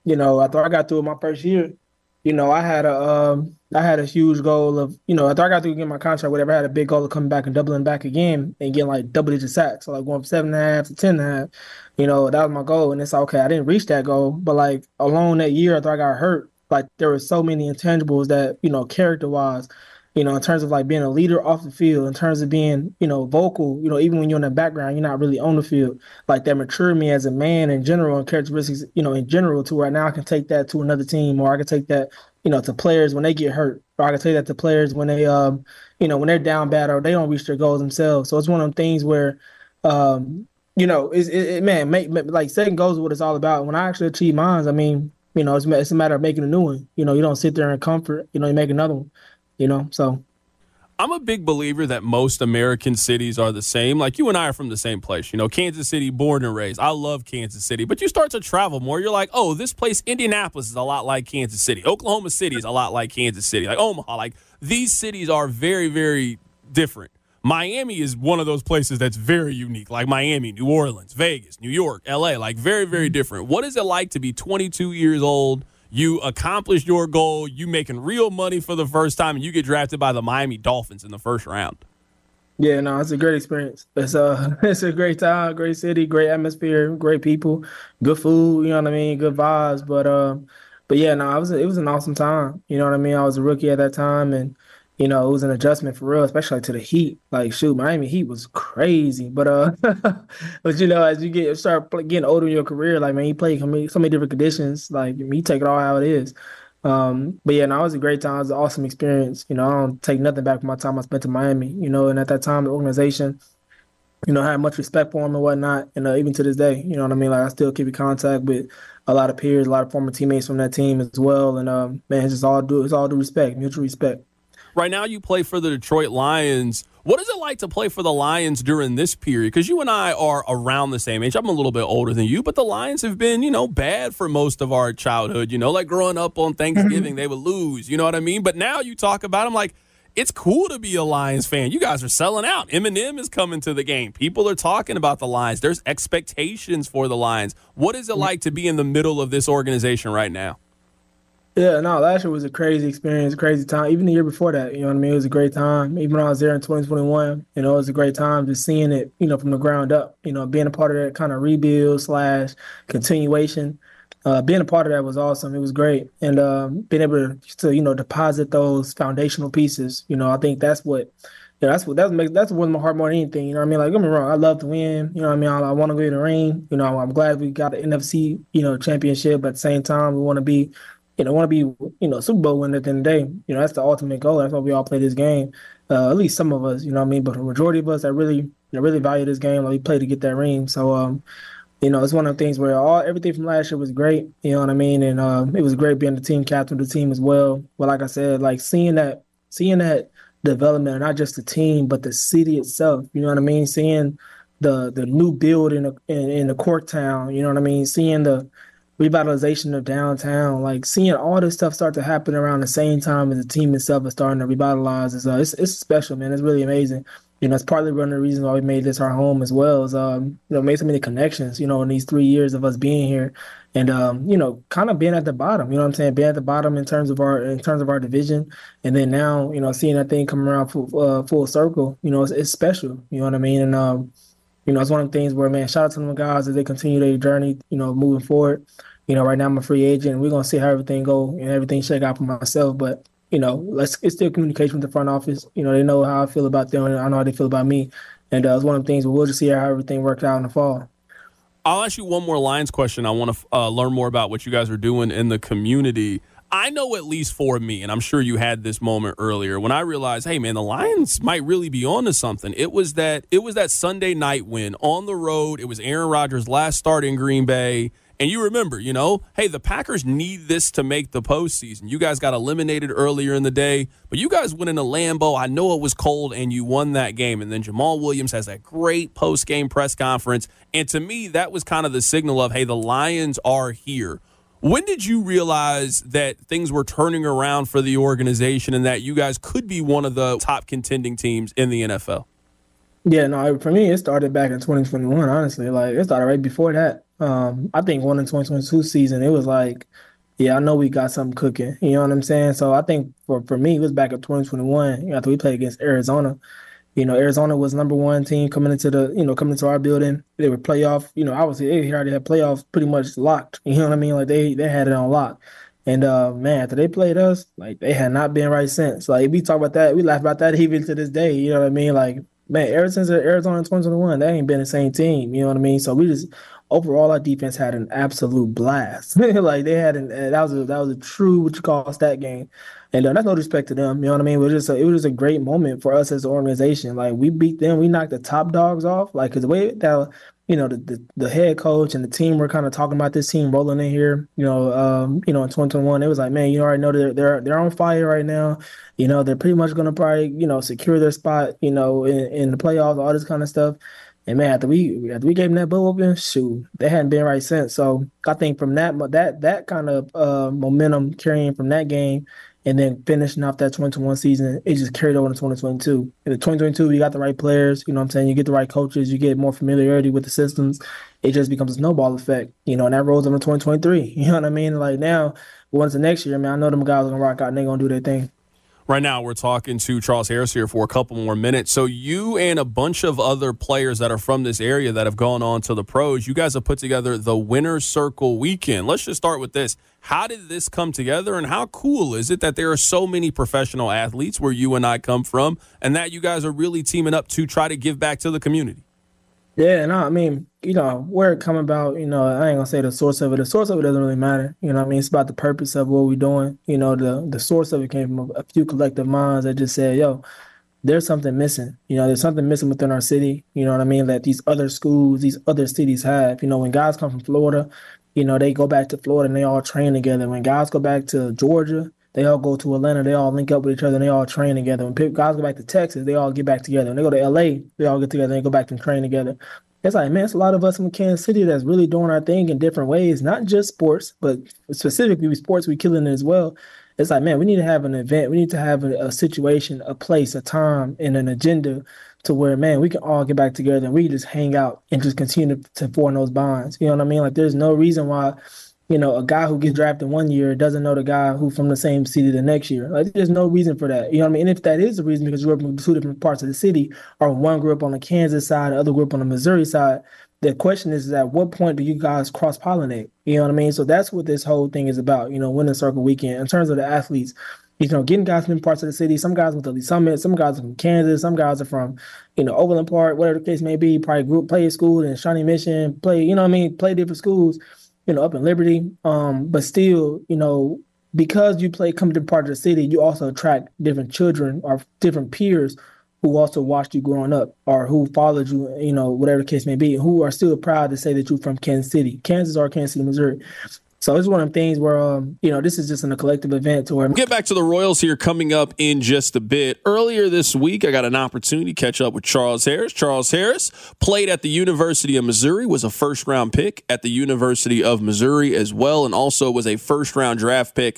after I got through my first year, I had a huge goal of, after I got through getting my contract, whatever, I had a big goal of coming back and doubling back again and getting like double-digit sacks. So like going from 7.5 to 10.5, that was my goal. And it's like, okay, I didn't reach that goal, but like along that year after I got hurt, like there were so many intangibles that, character-wise, in terms of like being a leader off the field, in terms of being, vocal, even when you're in the background, you're not really on the field. Like that matured me as a man in general and characteristics, in general, to where now I can take that to another team, or I can take that, to players when they get hurt, or I can take that to players when they, when they're down bad or they don't reach their goals themselves. So it's one of them things where, man, like setting goals is what it's all about. When I actually achieve mine, I mean, it's a matter of making a new one. You don't sit there in comfort, you make another one. So I'm a big believer that most American cities are the same. Like you and I are from the same place, Kansas City, born and raised. I love Kansas City, but you start to travel more. You're like, oh, this place, Indianapolis, is a lot like Kansas City. Oklahoma City is a lot like Kansas City. Like Omaha, like these cities are very, very different. Miami is one of those places that's very unique, like Miami, New Orleans, Vegas, New York, LA, like very, very different. What is it like to be 22 years old? You accomplished your goal, you making real money for the first time, and you get drafted by the Miami Dolphins in the first round. Yeah, no, it's a great experience. It's a great time, great city, great atmosphere, great people, good food, good vibes. But yeah, no, it was an awesome time. You know what I mean? I was a rookie at that time, and it was an adjustment for real, especially to the heat. Like, shoot, Miami Heat was crazy. But as you start getting older in your career, like, man, you play so many different conditions. Like, you take it all how it is. But yeah, no, it was a great time. It was an awesome experience. I don't take nothing back from my time I spent in Miami. And at that time, the organization, I had much respect for them and whatnot. And even to this day, you know what I mean? Like, I still keep in contact with a lot of peers, a lot of former teammates from that team as well. And man, it's all due respect, mutual respect. Right now you play for the Detroit Lions. What is it like to play for the Lions during this period? Because you and I are around the same age. I'm a little bit older than you, but the Lions have been, bad for most of our childhood. Like growing up on Thanksgiving, they would lose. You know what I mean? But now you talk about them like, it's cool to be a Lions fan. You guys are selling out. Eminem is coming to the game. People are talking about the Lions. There's expectations for the Lions. What is it like to be in the middle of this organization right now? Yeah, no, last year was a crazy experience, crazy time. Even the year before that, it was a great time. Even when I was there in 2021, it was a great time just seeing it, from the ground up, being a part of that kind of rebuild / continuation. Being a part of that was awesome. It was great. And being able to deposit those foundational pieces, I think that's what warms my heart more than anything. Like, don't get me wrong, I love to win. I want to go in the ring. I'm glad we got the NFC, championship. But at the same time, we want to be Super Bowl winner at the end of the day. That's the ultimate goal. That's why we all play this game. At least some of us, but the majority of us that really value this game, like we play to get that ring. So, it's one of the things where everything from last year was great. You know what I mean? And it was great being the team captain of the team as well. But like I said, like seeing that development, not just the team, but the city itself. You know what I mean? Seeing the new build in the Corktown. You know what I mean? Seeing the revitalization of downtown, like seeing all this stuff start to happen around the same time as the team itself is starting to revitalize it's special, man. It's really amazing. It's partly one of the reasons why we made this our home as well, is made so many connections, in these 3 years of us being here, and kind of being at the bottom, you know what I'm saying, being at the bottom in terms of our division, and then now, seeing that thing come around full circle, it's special, you know what I mean, and it's one of the things where, man, shout out to them guys as they continue their journey, moving forward. Right now I'm a free agent, and we're going to see how everything go and everything shake out for myself. But, it's still communication with the front office. They know how I feel about them, and I know how they feel about me. And it's one of the things where we'll just see how everything works out in the fall. I'll ask you one more Lions question. I want to learn more about what you guys are doing in the community. I know, at least for me, and I'm sure you had this moment earlier, when I realized, hey, man, the Lions might really be on to something. It was that Sunday night win on the road. It was Aaron Rodgers' last start in Green Bay. And you remember, hey, the Packers need this to make the postseason. You guys got eliminated earlier in the day, but you guys went into Lambeau. I know it was cold, and you won that game. And then Jamal Williams has that great post-game press conference. And to me, that was kind of the signal of, hey, the Lions are here. When did you realize that things were turning around for the organization and that you guys could be one of the top contending teams in the NFL? Yeah, no, for me, it started back in 2021, honestly. Like, it started right before that. I think going in 2022 season, it was like, yeah, I know we got something cooking. You know what I'm saying? So I think for me, it was back in 2021 after we played against Arizona. Arizona was number one team coming into coming into our building. They were playoff, obviously they already had playoffs pretty much locked. You know what I mean? Like they had it on lock. And man, after they played us, like they had not been right since. Like we talk about that, we laugh about that even to this day. You know what I mean? Like, man, ever since Arizona in 2021, they ain't been the same team. You know what I mean? So we just overall our defense had an absolute blast. Like they had that was a true what you call stat game. And that's no respect to them. You know what I mean? It was just a great moment for us as an organization. Like we beat them, we knocked the top dogs off. Like, 'cause the way that the head coach and the team were kind of talking about this team rolling in here. In 2021, it was like, man, you already know they're on fire right now. They're pretty much going to probably secure their spot. In the playoffs, all this kind of stuff. And man, after we gave them that bull open, shoot, they hadn't been right since. So I think from that kind of momentum carrying from that game, and then finishing off that 2021 season, it just carried over to 2022. In the 2022, you got the right players, you know what I'm saying? You get the right coaches, you get more familiarity with the systems. It just becomes a snowball effect, and that rolls into 2023. You know what I mean? Like now, once the next year, man, I know them guys are going to rock out and they're going to do their thing. Right now, we're talking to Charles Harris here for a couple more minutes. So you and a bunch of other players that are from this area that have gone on to the pros, you guys have put together the Winner's Circle Weekend. Let's just start with this. How did this come together, and how cool is it that there are so many professional athletes where you and I come from, and that you guys are really teaming up to try to give back to the community? Yeah, no, I mean, where it come about, I ain't gonna say the source of it. The source of it doesn't really matter. You know what I mean? It's about the purpose of what we're doing. The source of it came from a few collective minds that just said, yo, there's something missing. There's something missing within our city. You know what I mean? That these other schools, these other cities have. When guys come from Florida, they go back to Florida and they all train together. When guys go back to Georgia, they all go to Atlanta. They all link up with each other and they all train together. When guys go back to Texas, they all get back together. When they go to LA, they all get together and they go back and train together. It's like, man, it's a lot of us in Kansas City that's really doing our thing in different ways, not just sports, but specifically with sports, we killing it as well. It's like, man, we need to have an event. We need to have a situation, a place, a time, and an agenda to where, man, we can all get back together and we just hang out and just continue to form those bonds. You know what I mean? Like, there's no reason why, a guy who gets drafted one year doesn't know the guy who from the same city the next year. Like, there's no reason for that. You know what I mean? And if that is the reason, because you grew up in two different parts of the city, or one grew up on the Kansas side, the other grew up on the Missouri side, the question is at what point do you guys cross-pollinate? You know what I mean? So that's what this whole thing is about, Winner's Circle Weekend. In terms of the athletes, getting guys from parts of the city. Some guys went to Lee Summit, some guys are from Kansas, some guys are from, Overland Park, whatever the case may be, probably play at school in Shawnee Mission, play different schools, up in Liberty. But still, because you come to part of the city, you also attract different children or different peers who also watched you growing up or who followed you, whatever the case may be, who are still proud to say that you're from Kansas City, or Kansas City, Missouri. So it's one of the things where, this is just in a collective event to where. We'll get back to the Royals here coming up in just a bit. Earlier this week, I got an opportunity to catch up with Charles Harris. Charles Harris played at the University of Missouri, was a first-round pick at the University of Missouri as well, and also was a first-round draft pick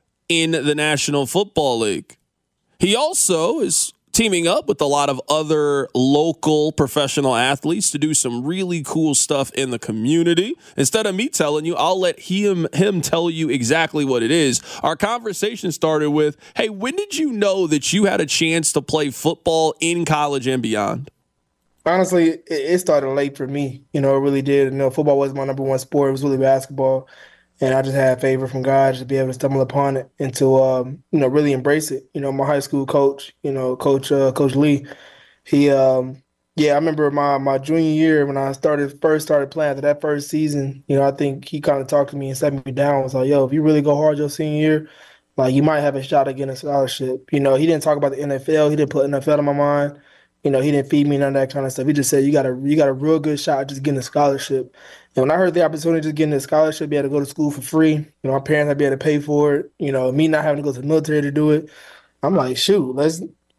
in the National Football League. He also is teaming up with a lot of other local professional athletes to do some really cool stuff in the community. Instead of me telling you, I'll let him tell you exactly what it is. Our conversation started with, hey, when did you know that you had a chance to play football in college and beyond? Honestly, it started late for me. It really did. Football was my number one sport. It was really basketball. And I just had favor from God to be able to stumble upon it and to, really embrace it. My high school coach, Coach Lee, he, I remember my junior year when I first started playing after that first season, I think he kind of talked to me and set me down. Was like, yo, if you really go hard your senior year, like you might have a shot at getting a scholarship. He didn't talk about the NFL. He didn't put NFL in my mind. He didn't feed me none of that kind of stuff. He just said, you got a real good shot at just getting a scholarship. And when I heard the opportunity to just getting a scholarship, be able to go to school for free, my parents had to be able to pay for it, me not having to go to the military to do it. I'm like, shoot, let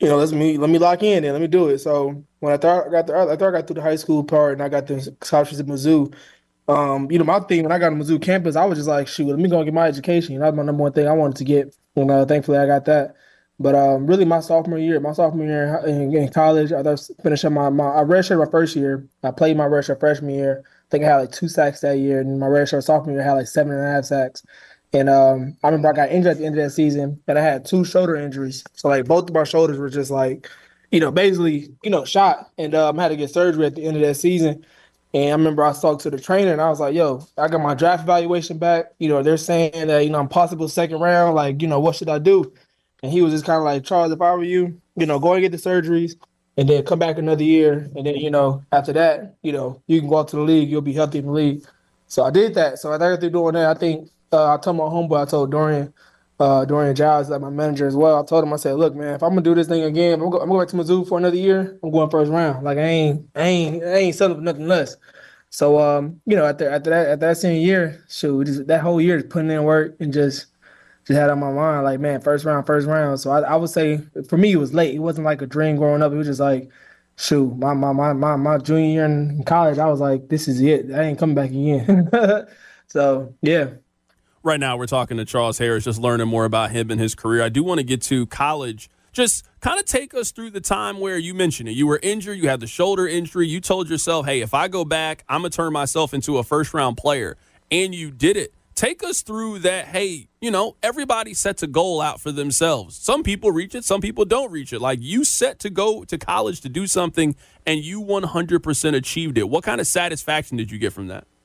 me lock in and let me do it. So when I thought I got through the high school part and I got the scholarships at Mizzou, my thing when I got on Mizzou campus, I was just like, shoot, let me go get my education. That was my number one thing I wanted to get. Thankfully I got that. But really, my sophomore year in college, I was finishing I redshirted my first year. I played my redshirt freshman year. I think I had like 2 sacks that year, and my redshirt sophomore year I had like 7.5 sacks. And I remember I got injured at the end of that season, and I had 2 shoulder injuries. So like both of my shoulders were just like, basically, shot. And I had to get surgery at the end of that season. And I remember I talked to the trainer, and I was like, "Yo, I got my draft evaluation back. They're saying that I'm possible second round. Like, what should I do?" And he was just kind of like, "Charles, if I were you, go and get the surgeries, and then come back another year, and then after that, you can go out to the league. You'll be healthy in the league." So I did that. So I got through doing that. I think I told my homeboy, I told Dorian Giles, like my manager as well. I told him, I said, "Look, man, if I'm gonna do this thing again, I'm going back to Mizzou for another year. I'm going first round. Like I ain't settling for nothing less." So after that senior year, shoot, that whole year just putting in work and just had on my mind, like, man, first round. So I would say for me it was late. It wasn't like a dream growing up. It was just like, shoot, my junior year in college, I was like, this is it. I ain't coming back again. So yeah. Right now, we're talking to Charles Harris, just learning more about him and his career. I do want to get to college. Just kind of take us through the time where you mentioned it. You were injured. You had the shoulder injury. You told yourself, hey, if I go back, I'm going to turn myself into a first-round player. And you did it. Take us through that, hey, everybody sets a goal out for themselves. Some people reach it. Some people don't reach it. Like, you set to go to college to do something, and you 100% achieved it. What kind of satisfaction did you get from that?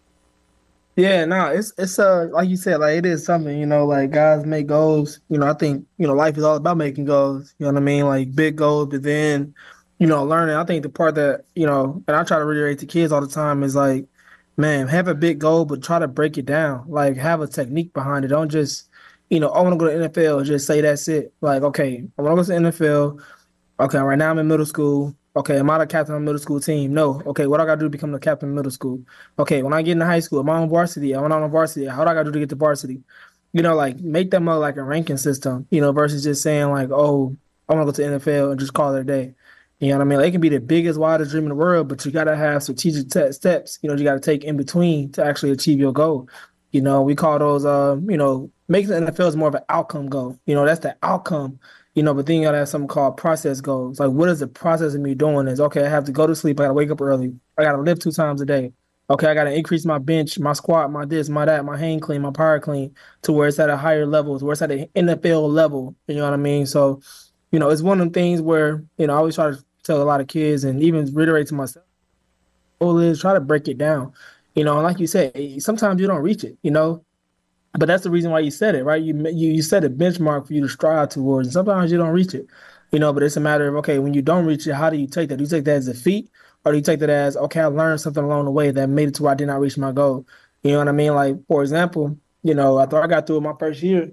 Yeah, no, it's like you said, like it is something, like guys make goals. I think, life is all about making goals. You know what I mean? Like big goals, but then, learning. I think the part that, and I try to reiterate to kids all the time is like, man, have a big goal, but try to break it down. Like have a technique behind it. Don't just, I want to go to the NFL, just say that's it. Like, okay, I want to go to the NFL. Okay, right now I'm in middle school. Okay, am I the captain of the middle school team? No. Okay, what I got to do to become the captain of middle school? Okay, when I get into high school, am I on varsity? Am I not on varsity? How do I got to do to get to varsity? Like make them like a ranking system, versus just saying like, oh, I want to go to the NFL and just call it a day. You know what I mean? Like, it can be the biggest, wildest dream in the world, but you got to have strategic steps, you got to take in between to actually achieve your goal. We call those, making the NFL is more of an outcome goal. That's the outcome. But then you gotta have something called process goals. Like, what is the process of me doing is, okay, I have to go to sleep. I gotta wake up early. I gotta lift 2 times a day. Okay, I gotta increase my bench, my squat, my this, my that, my hang clean, my power clean to where it's at a higher level, to where it's at an NFL level. You know what I mean? So, it's one of them things where, I always try to tell a lot of kids and even reiterate to myself, goal is try to break it down. And like you said, sometimes you don't reach it, But that's the reason why you said it, right? You set a benchmark for you to strive towards, and sometimes you don't reach it, But it's a matter of, okay, when you don't reach it, how do you take that? Do you take that as a feat, or do you take that as, okay, I learned something along the way that made it to where I did not reach my goal? You know what I mean? Like, for example, after I got through my first year,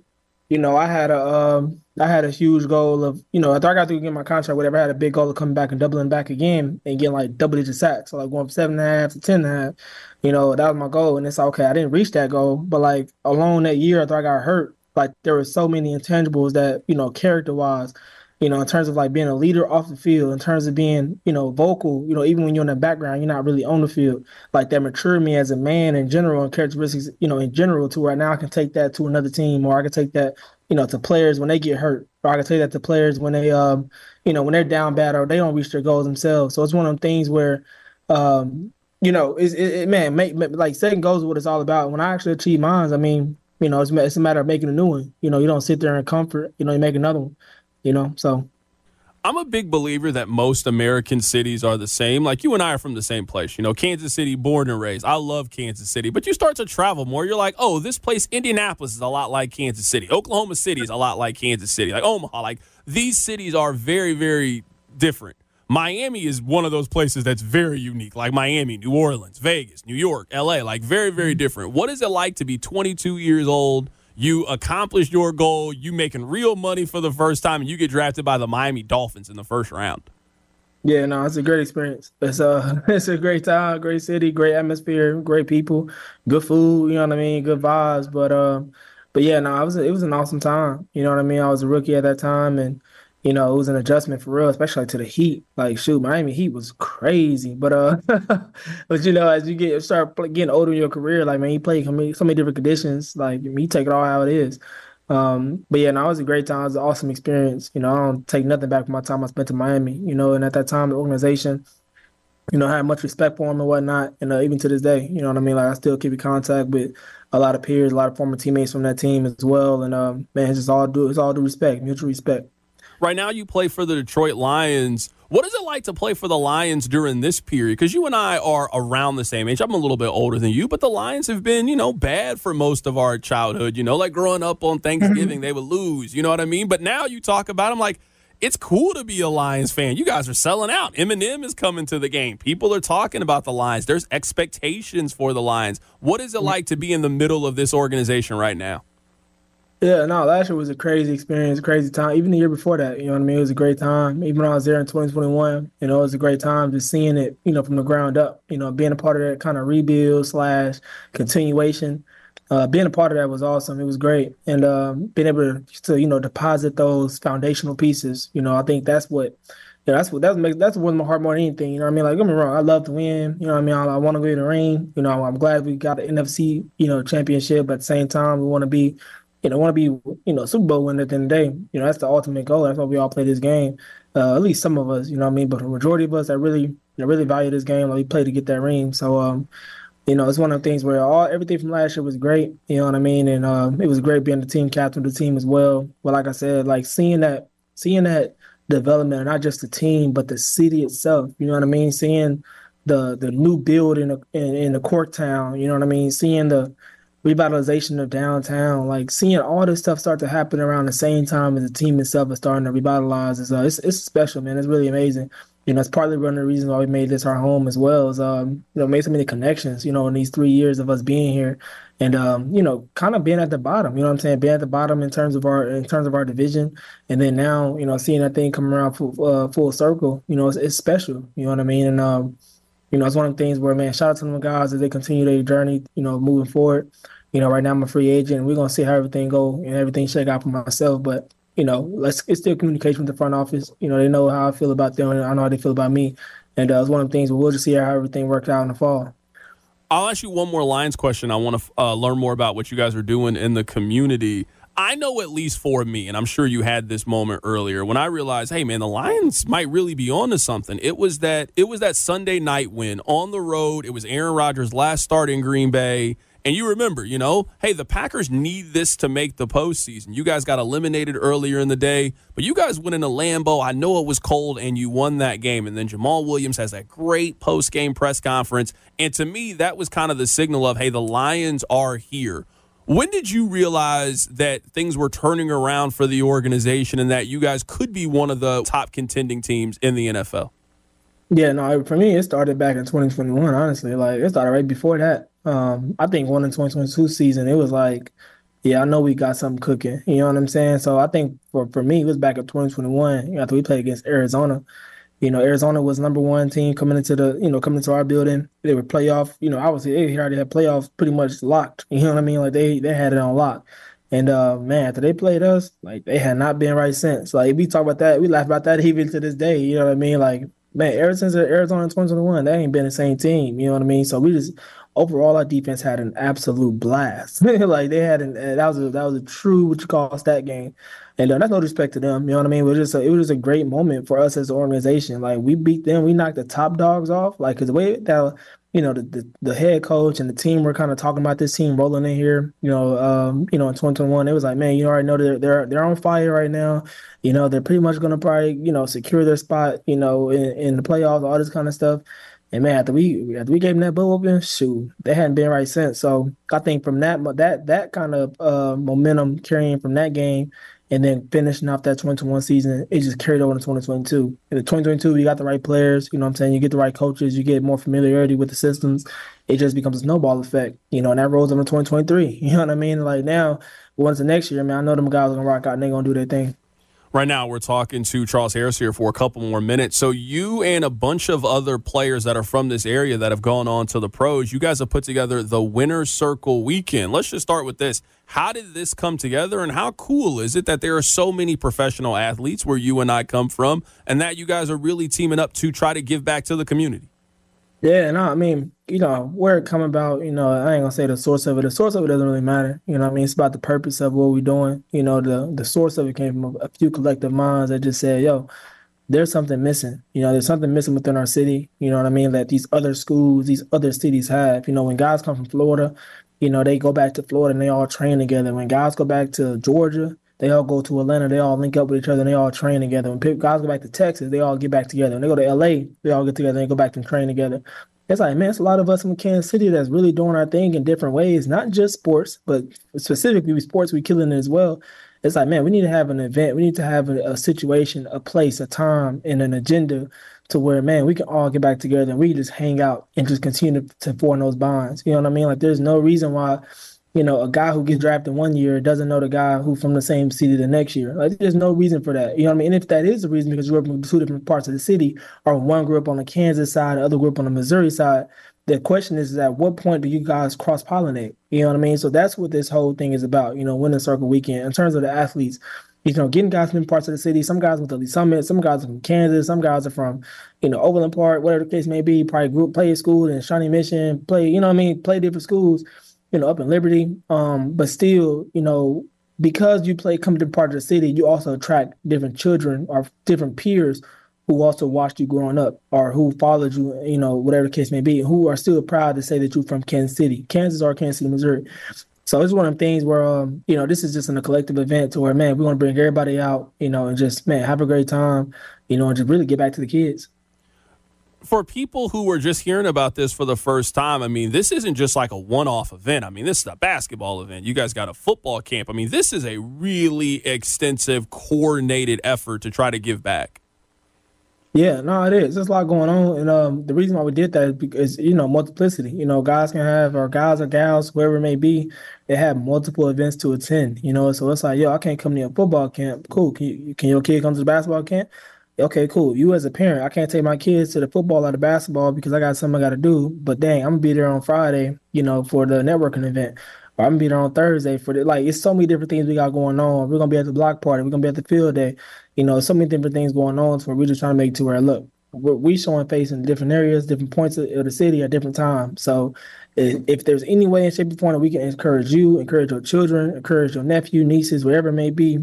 I had a huge goal of, after I got through getting my contract, whatever, I had a big goal of coming back and doubling back again and getting like double-digit sacks, so like going from 7.5 to 10.5. That was my goal. And it's like, okay, I didn't reach that goal, but like along that year after I got hurt, like there were so many intangibles that, character-wise, in terms of like being a leader off the field, in terms of being, vocal, even when you're in the background, you're not really on the field. Like that matured me as a man in general and characteristics, in general, to where now I can take that to another team, or I can take that, to players when they get hurt, or I can take that to players when they, when they're down bad or they don't reach their goals themselves. So it's one of them things where, like setting goals is what it's all about. When I actually achieve mine, I mean, it's a matter of making a new one. You don't sit there in comfort. You make another one. So I'm a big believer that most American cities are the same. Like, you and I are from the same place. Kansas City, born and raised. I love Kansas City. But you start to travel more. You're like, oh, this place, Indianapolis, is a lot like Kansas City. Oklahoma City is a lot like Kansas City. Like Omaha. Like, these cities are very, very different. Miami is one of those places that's very unique, like Miami, New Orleans, Vegas, New York, L.A., like very, very different. What is it like to be 22 years old? You accomplished your goal, you making real money for the first time, and you get drafted by the Miami Dolphins in the first round? Yeah, no, it's a great experience. It's a great time, great city, great atmosphere, great people, good food, you know what I mean, good vibes. But yeah, no, it was an awesome time. You know what I mean? I was a rookie at that time, and it was an adjustment for real, especially to the heat. Like, shoot, Miami Heat was crazy. But but as you start getting older in your career, like, man, you play so many different conditions. Like, you take it all how it is. But yeah, no, it was a great time. It was an awesome experience. I don't take nothing back from my time I spent in Miami, and at that time, the organization, I had much respect for him and whatnot. And even to this day, you know what I mean? Like, I still keep in contact with a lot of peers, a lot of former teammates from that team as well. And man, it's all due respect, mutual respect. Right now you play for the Detroit Lions. What is it like to play for the Lions during this period? Because you and I are around the same age. I'm a little bit older than you, but the Lions have been, bad for most of our childhood. Like growing up on Thanksgiving, they would lose. You know what I mean? But now you talk about them like, it's cool to be a Lions fan. You guys are selling out. Eminem is coming to the game. People are talking about the Lions. There's expectations for the Lions. What is it like to be in the middle of this organization right now? Yeah, no, last year was a crazy experience, crazy time. Even the year before that, you know what I mean? It was a great time. Even when I was there in 2021, it was a great time just seeing it, from the ground up, being a part of that kind of rebuild / continuation. Being a part of that was awesome. It was great. And being able to deposit those foundational pieces, I think that's what that's one my heart more than anything. You know what I mean? Like, don't get me wrong, I love to win. You know what I mean? I want to go to the ring. I'm glad we got the NFC, championship. But at the same time, we want to be Super Bowl winner at the end of the day. That's the ultimate goal. That's why we all play this game. At least some of us, you know what I mean? But the majority of us that really value this game, like, we play to get that ring. So, it's one of the things where everything from last year was great, you know what I mean? And it was great being the team captain of the team as well. But like I said, like seeing that development, not just the team, but the city itself, you know what I mean? Seeing the new build in the Corktown, you know what I mean? Seeing the revitalization of downtown, like seeing all this stuff start to happen around the same time as the team itself is starting to revitalize. It's special, man. It's really amazing. It's partly one of the reasons why we made this our home as well, is, made so many connections, in these 3 years of us being here and, kind of being at the bottom, you know what I'm saying? Being at the bottom in terms of our division. And then now, seeing that thing come around full circle, it's special, you know what I mean? And, it's one of the things where, man, shout out to them guys as they continue their journey, moving forward. Right now I'm a free agent and we're going to see how everything go and everything shake out for myself. But, it's still communication with the front office. They know how I feel about them and I know how they feel about me. And it's one of the things where we'll just see how everything works out in the fall. I'll ask you one more Lions question. I want to learn more about what you guys are doing in the community. I know, at least for me, and I'm sure you had this moment earlier, when I realized, hey, man, the Lions might really be on to something. It was that Sunday night win on the road. It was Aaron Rodgers' last start in Green Bay. And you remember, hey, the Packers need this to make the postseason. You guys got eliminated earlier in the day, but you guys went into Lambeau. I know it was cold, and you won that game. And then Jamal Williams has that great post-game press conference. And to me, that was kind of the signal of, hey, the Lions are here. When did you realize that things were turning around for the organization and that you guys could be one of the top contending teams in the NFL? Yeah, no, for me, it started back in 2021, honestly. Like, it started right before that. I think going in 2022 season, it was like, yeah, I know we got something cooking. You know what I'm saying? So I think for me, it was back in 2021 after we played against Arizona. Arizona was number one team coming into our building. They were playoff. Obviously they already had playoffs pretty much locked. You know what I mean? Like they had it on lock. And man, after they played us, like they had not been right since. Like we talk about that, we laugh about that even to this day. You know what I mean? Like, man, ever since Arizona in 2021, they ain't been the same team. You know what I mean? So we just overall our defense had an absolute blast. Like they had that was a true what you call stat game. And that's no respect to them. You know what I mean? It was just a great moment for us as an organization. Like we beat them, we knocked the top dogs off. Like because the way that the head coach and the team were kind of talking about this team rolling in here. In 2021, it was like, man, you already know they're on fire right now. They're pretty much going to probably secure their spot. In the playoffs, all this kind of stuff. And man, after we gave them that bowl open, shoot, they hadn't been right since. So I think from that kind of momentum carrying from that game. And then finishing off that 2021 season, it just carried over to 2022. In the 2022, you got the right players, you know what I'm saying? You get the right coaches, you get more familiarity with the systems. It just becomes a snowball effect, and that rolls into 2023. You know what I mean? Like now, once the next year, man, I know them guys are going to rock out and they're going to do their thing. Right now, we're talking to Charles Harris here for a couple more minutes. So you and a bunch of other players that are from this area that have gone on to the pros, you guys have put together the Winner's Circle Weekend. Let's just start with this. How did this come together, and how cool is it that there are so many professional athletes where you and I come from, and that you guys are really teaming up to try to give back to the community? Yeah, no, I mean, where it come about, I ain't gonna say the source of it. The source of it doesn't really matter. You know what I mean? It's about the purpose of what we're doing. The source of it came from a few collective minds that just said, yo, there's something missing. There's something missing within our city. You know what I mean? That these other schools, these other cities have. When guys come from Florida, they go back to Florida and they all train together. When guys go back to Georgia, they all go to Atlanta, they all link up with each other and they all train together. When guys go back to Texas, they all get back together. When they go to LA, they all get together and go back and train together. It's like, man, it's a lot of us in Kansas City that's really doing our thing in different ways, not just sports, but specifically sports, we killing it as well. It's like, man, we need to have an event. We need to have a situation, a place, a time, and an agenda to where, man, we can all get back together and we can just hang out and just continue to form those bonds. You know what I mean? Like, there's no reason why, a guy who gets drafted one year doesn't know the guy who from the same city the next year. Like, there's no reason for that. You know what I mean? And if that is the reason, because you grew up in two different parts of the city, or one grew up on the Kansas side, the other grew up on the Missouri side, the question is at what point do you guys cross-pollinate? You know what I mean? So that's what this whole thing is about, Winter Circle Weekend. In terms of the athletes, getting guys from parts of the city. Some guys went to Lee Summit, some guys are from Kansas, some guys are from, Overland Park, whatever the case may be, probably play at school in Shawnee Mission, play different schools, up in Liberty. But still, because you come to part of the city, you also attract different children or different peers who also watched you growing up or who followed you, whatever the case may be, who are still proud to say that you're from Kansas City, or Kansas City, Missouri. So it's one of them things where, this is just in a collective event to where, man, we want to bring everybody out, and just, man, have a great time, and just really get back to the kids. For people who are just hearing about this for the first time, I mean, this isn't just like a one-off event. I mean, this is a basketball event. You guys got a football camp. I mean, this is a really extensive, coordinated effort to try to give back. Yeah, no, it is. There's a lot going on. And the reason why we did that is because, multiplicity. Guys can have, or guys or gals, whoever it may be, they have multiple events to attend, So it's like, yo, I can't come to a football camp. Cool. Can your kid come to the basketball camp? Okay, cool. You as a parent, I can't take my kids to the football or the basketball because I got something I got to do. But dang, I'm going to be there on Friday, for the networking event. Or I'm going to be there on Thursday for it's so many different things we got going on. We're going to be at the block party. We're going to be at the field day. So many different things going on. So we're just trying to make it to where, look, we showing face in different areas, different points of the city at different times. So if there's any way in shape or form that we can encourage you, encourage your children, encourage your nephew, nieces, wherever it may be,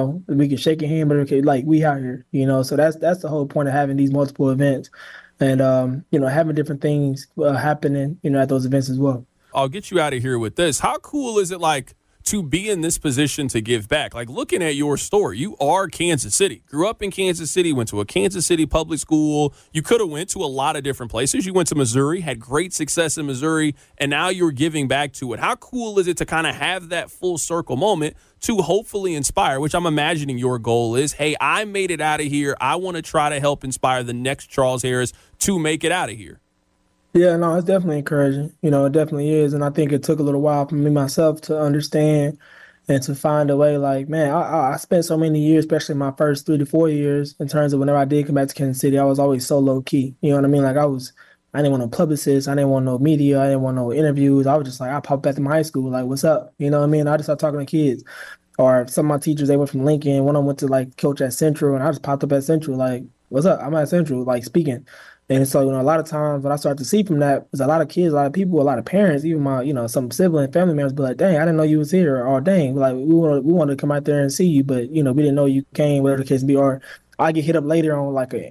we can shake your hand, but okay, like we out here, so that's the whole point of having these multiple events and, having different things happening, at those events as well. I'll get you out of here with this. How cool is it to be in this position to give back? Like, looking at your story, you are Kansas City. Grew up in Kansas City, went to a Kansas City public school. You could have went to a lot of different places. You went to Missouri, had great success in Missouri, and now you're giving back to it. How cool is it to kind of have that full circle moment to hopefully inspire, which I'm imagining your goal is, hey, I made it out of here. I want to try to help inspire the next Charles Harris to make it out of here. Yeah, no, it's definitely encouraging. It definitely is. And I think it took a little while for me myself to understand and to find a way. Like, man, I spent so many years, especially my first 3 to 4 years, in terms of whenever I did come back to Kansas City, I was always so low key. You know what I mean? Like, I didn't want no publicists. I didn't want no media. I didn't want no interviews. I was just like, I popped back to my high school. Like, what's up? You know what I mean? I just started talking to kids. Or some of my teachers, they went from Lincoln. One of them went to coach at Central, and I just popped up at Central. Like, what's up? I'm at Central, speaking. And so, a lot of times what I start to see from that is a lot of kids, a lot of people, a lot of parents, even my, some sibling, family members be like, dang, I didn't know you was here. Or dang, we wanted to come out there and see you, but, we didn't know you came, whatever the case be. Or I get hit up later on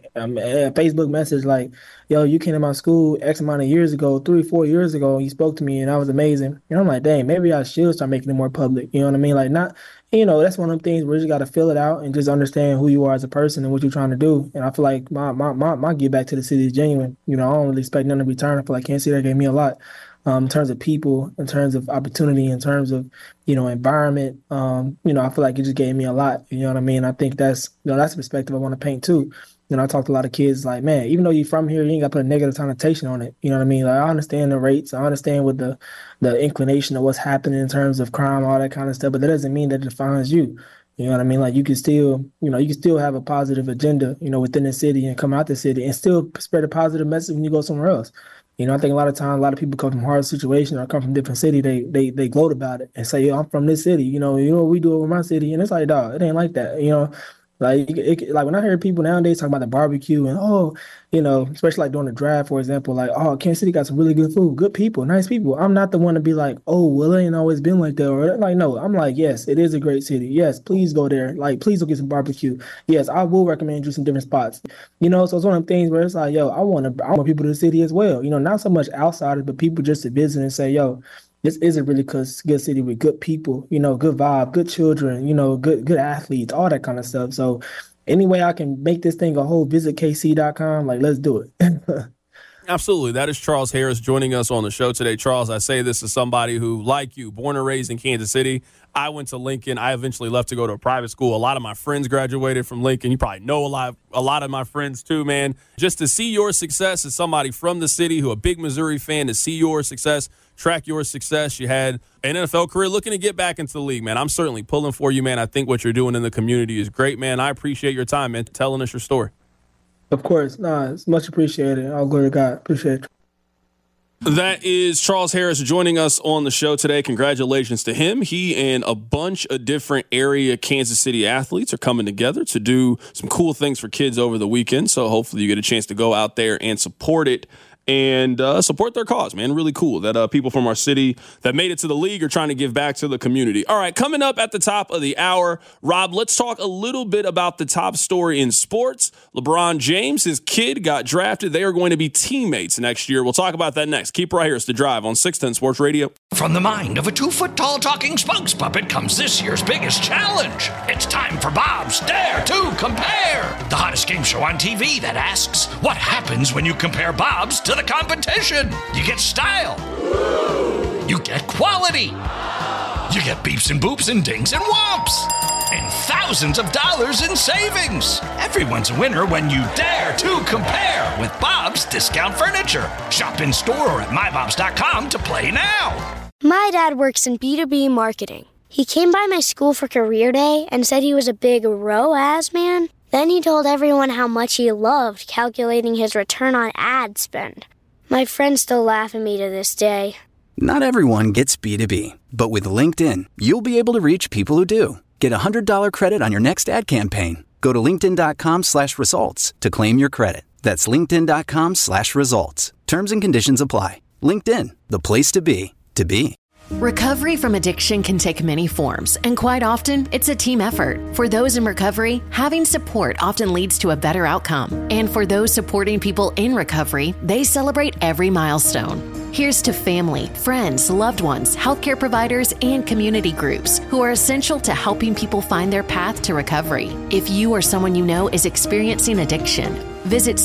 a Facebook message like, yo, you came to my school X amount of years ago, 3 or 4 years ago, and you spoke to me and that was amazing. And I'm like, dang, maybe I should start making it more public. You know what I mean? Like, not, that's one of them things where you just got to fill it out and just understand who you are as a person and what you're trying to do. And I feel like my give back to the city is genuine. I don't really expect nothing in return. I feel like Kansas City gave me a lot. In terms of people, in terms of opportunity, in terms of, environment, I feel like it just gave me a lot. You know what I mean? I think that's the perspective I want to paint too. I talk to a lot of kids like, man, even though you're from here, you ain't got to put a negative connotation on it. You know what I mean? Like, I understand the rates. I understand what the inclination of what's happening in terms of crime, all that kind of stuff, but that doesn't mean that it defines you. You know what I mean? Like, you can still, have a positive agenda, within the city and come out the city and still spread a positive message when you go somewhere else. I think a lot of times, a lot of people come from hard situations or come from different city. They gloat about it and say, yo, I'm from this city. What we do over my city. And it's like, dog, it ain't like that. Like, like when I hear people nowadays talking about the barbecue and, especially like during the draft, for example, like, Kansas City got some really good food, good people, nice people. I'm not the one to be like, well, it ain't always been like that. Or like, no, I'm like, yes, it is a great city. Yes, please go there. Like, please go get some barbecue. Yes, I will recommend you some different spots. So it's one of them things where it's like, I want people to the city as well. Not so much outsiders, but people just to visit and say, this is a really good city with good people, good vibe, good children, good athletes, all that kind of stuff. So any way I can make this thing a whole, visit KC.com, like, let's do it. Absolutely. That is Charles Harris joining us on the show today. Charles, I say this as somebody who, like you, born and raised in Kansas City. I went to Lincoln. I eventually left to go to a private school. A lot of my friends graduated from Lincoln. You probably know a lot of my friends too, man. Just to see your success as somebody from the city who a big Missouri fan, to see your success, track your success. You had an NFL career, looking to get back into the league, man. I'm certainly pulling for you, man. I think what you're doing in the community is great, man. I appreciate your time, man, telling us your story. Of course. It's much appreciated. All glory to God. Appreciate it. That is Charles Harris joining us on the show today. Congratulations to him. He and a bunch of different area Kansas City athletes are coming together to do some cool things for kids over the weekend. So hopefully you get a chance to go out there and support it and support their cause, man. Really cool that people from our city that made it to the league are trying to give back to the community. All right, coming up at the top of the hour, Rob, let's talk a little bit about the top story in sports. LeBron James, his kid, got drafted. They are going to be teammates next year. We'll talk about that next. Keep right here. It's The Drive on 610 Sports Radio. From the mind of a 2-foot-tall talking spokes puppet comes this year's biggest challenge. It's time for Bob's Dare to Compare, the hottest game show on TV that asks, what happens when you compare Bob's to the competition? You get style. You get quality. You get beeps and boops and dings and whomps. And thousands of dollars in savings. Everyone's a winner when you dare to compare with Bob's Discount Furniture. Shop in store or at mybobs.com to play now. My dad works in B2B marketing. He came by my school for career day and said he was a big ROAS man. Then he told everyone how much he loved calculating his return on ad spend. My friends still laugh at me to this day. Not everyone gets B2B, but with LinkedIn, you'll be able to reach people who do. Get a $100 credit on your next ad campaign. Go to linkedin.com/results to claim your credit. That's linkedin.com/results. Terms and conditions apply. LinkedIn, the place to be, to be. Recovery from addiction can take many forms, and quite often, it's a team effort. For those in recovery, having support often leads to a better outcome. And for those supporting people in recovery, they celebrate every milestone. Here's to family, friends, loved ones, healthcare providers, and community groups who are essential to helping people find their path to recovery. If you or someone you know is experiencing addiction, visit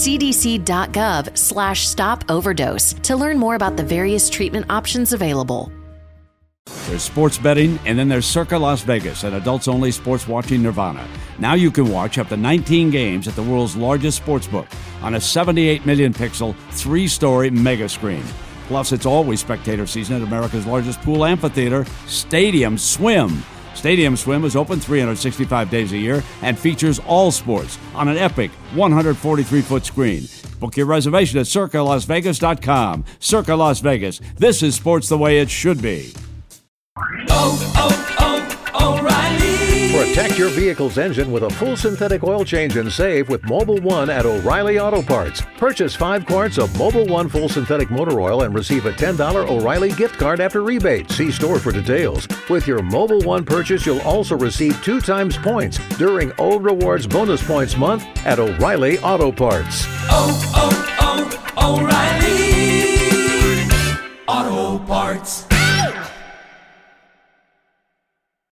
cdc.gov/stop overdose to learn more about the various treatment options available. There's sports betting, and then there's Circa Las Vegas, an adults-only sports watching nirvana. Now you can watch up to 19 games at the world's largest sportsbook on a 78 million pixel, 3-story mega screen. Plus, it's always spectator season at America's largest pool amphitheater, Stadium Swim. Stadium Swim is open 365 days a year and features all sports on an epic 143-foot screen. Book your reservation at CircaLasVegas.com. Circa Las Vegas. This is sports the way it should be. O'Reilly. Protect your vehicle's engine with a full synthetic oil change and save with Mobil 1 at O'Reilly Auto Parts. Purchase 5 quarts of Mobil 1 full synthetic motor oil and receive a $10 O'Reilly gift card after rebate. See store for details. With your Mobil 1 purchase, you'll also receive 2 times points during O Rewards Bonus Points Month at O'Reilly Auto Parts. O'Reilly Auto Parts.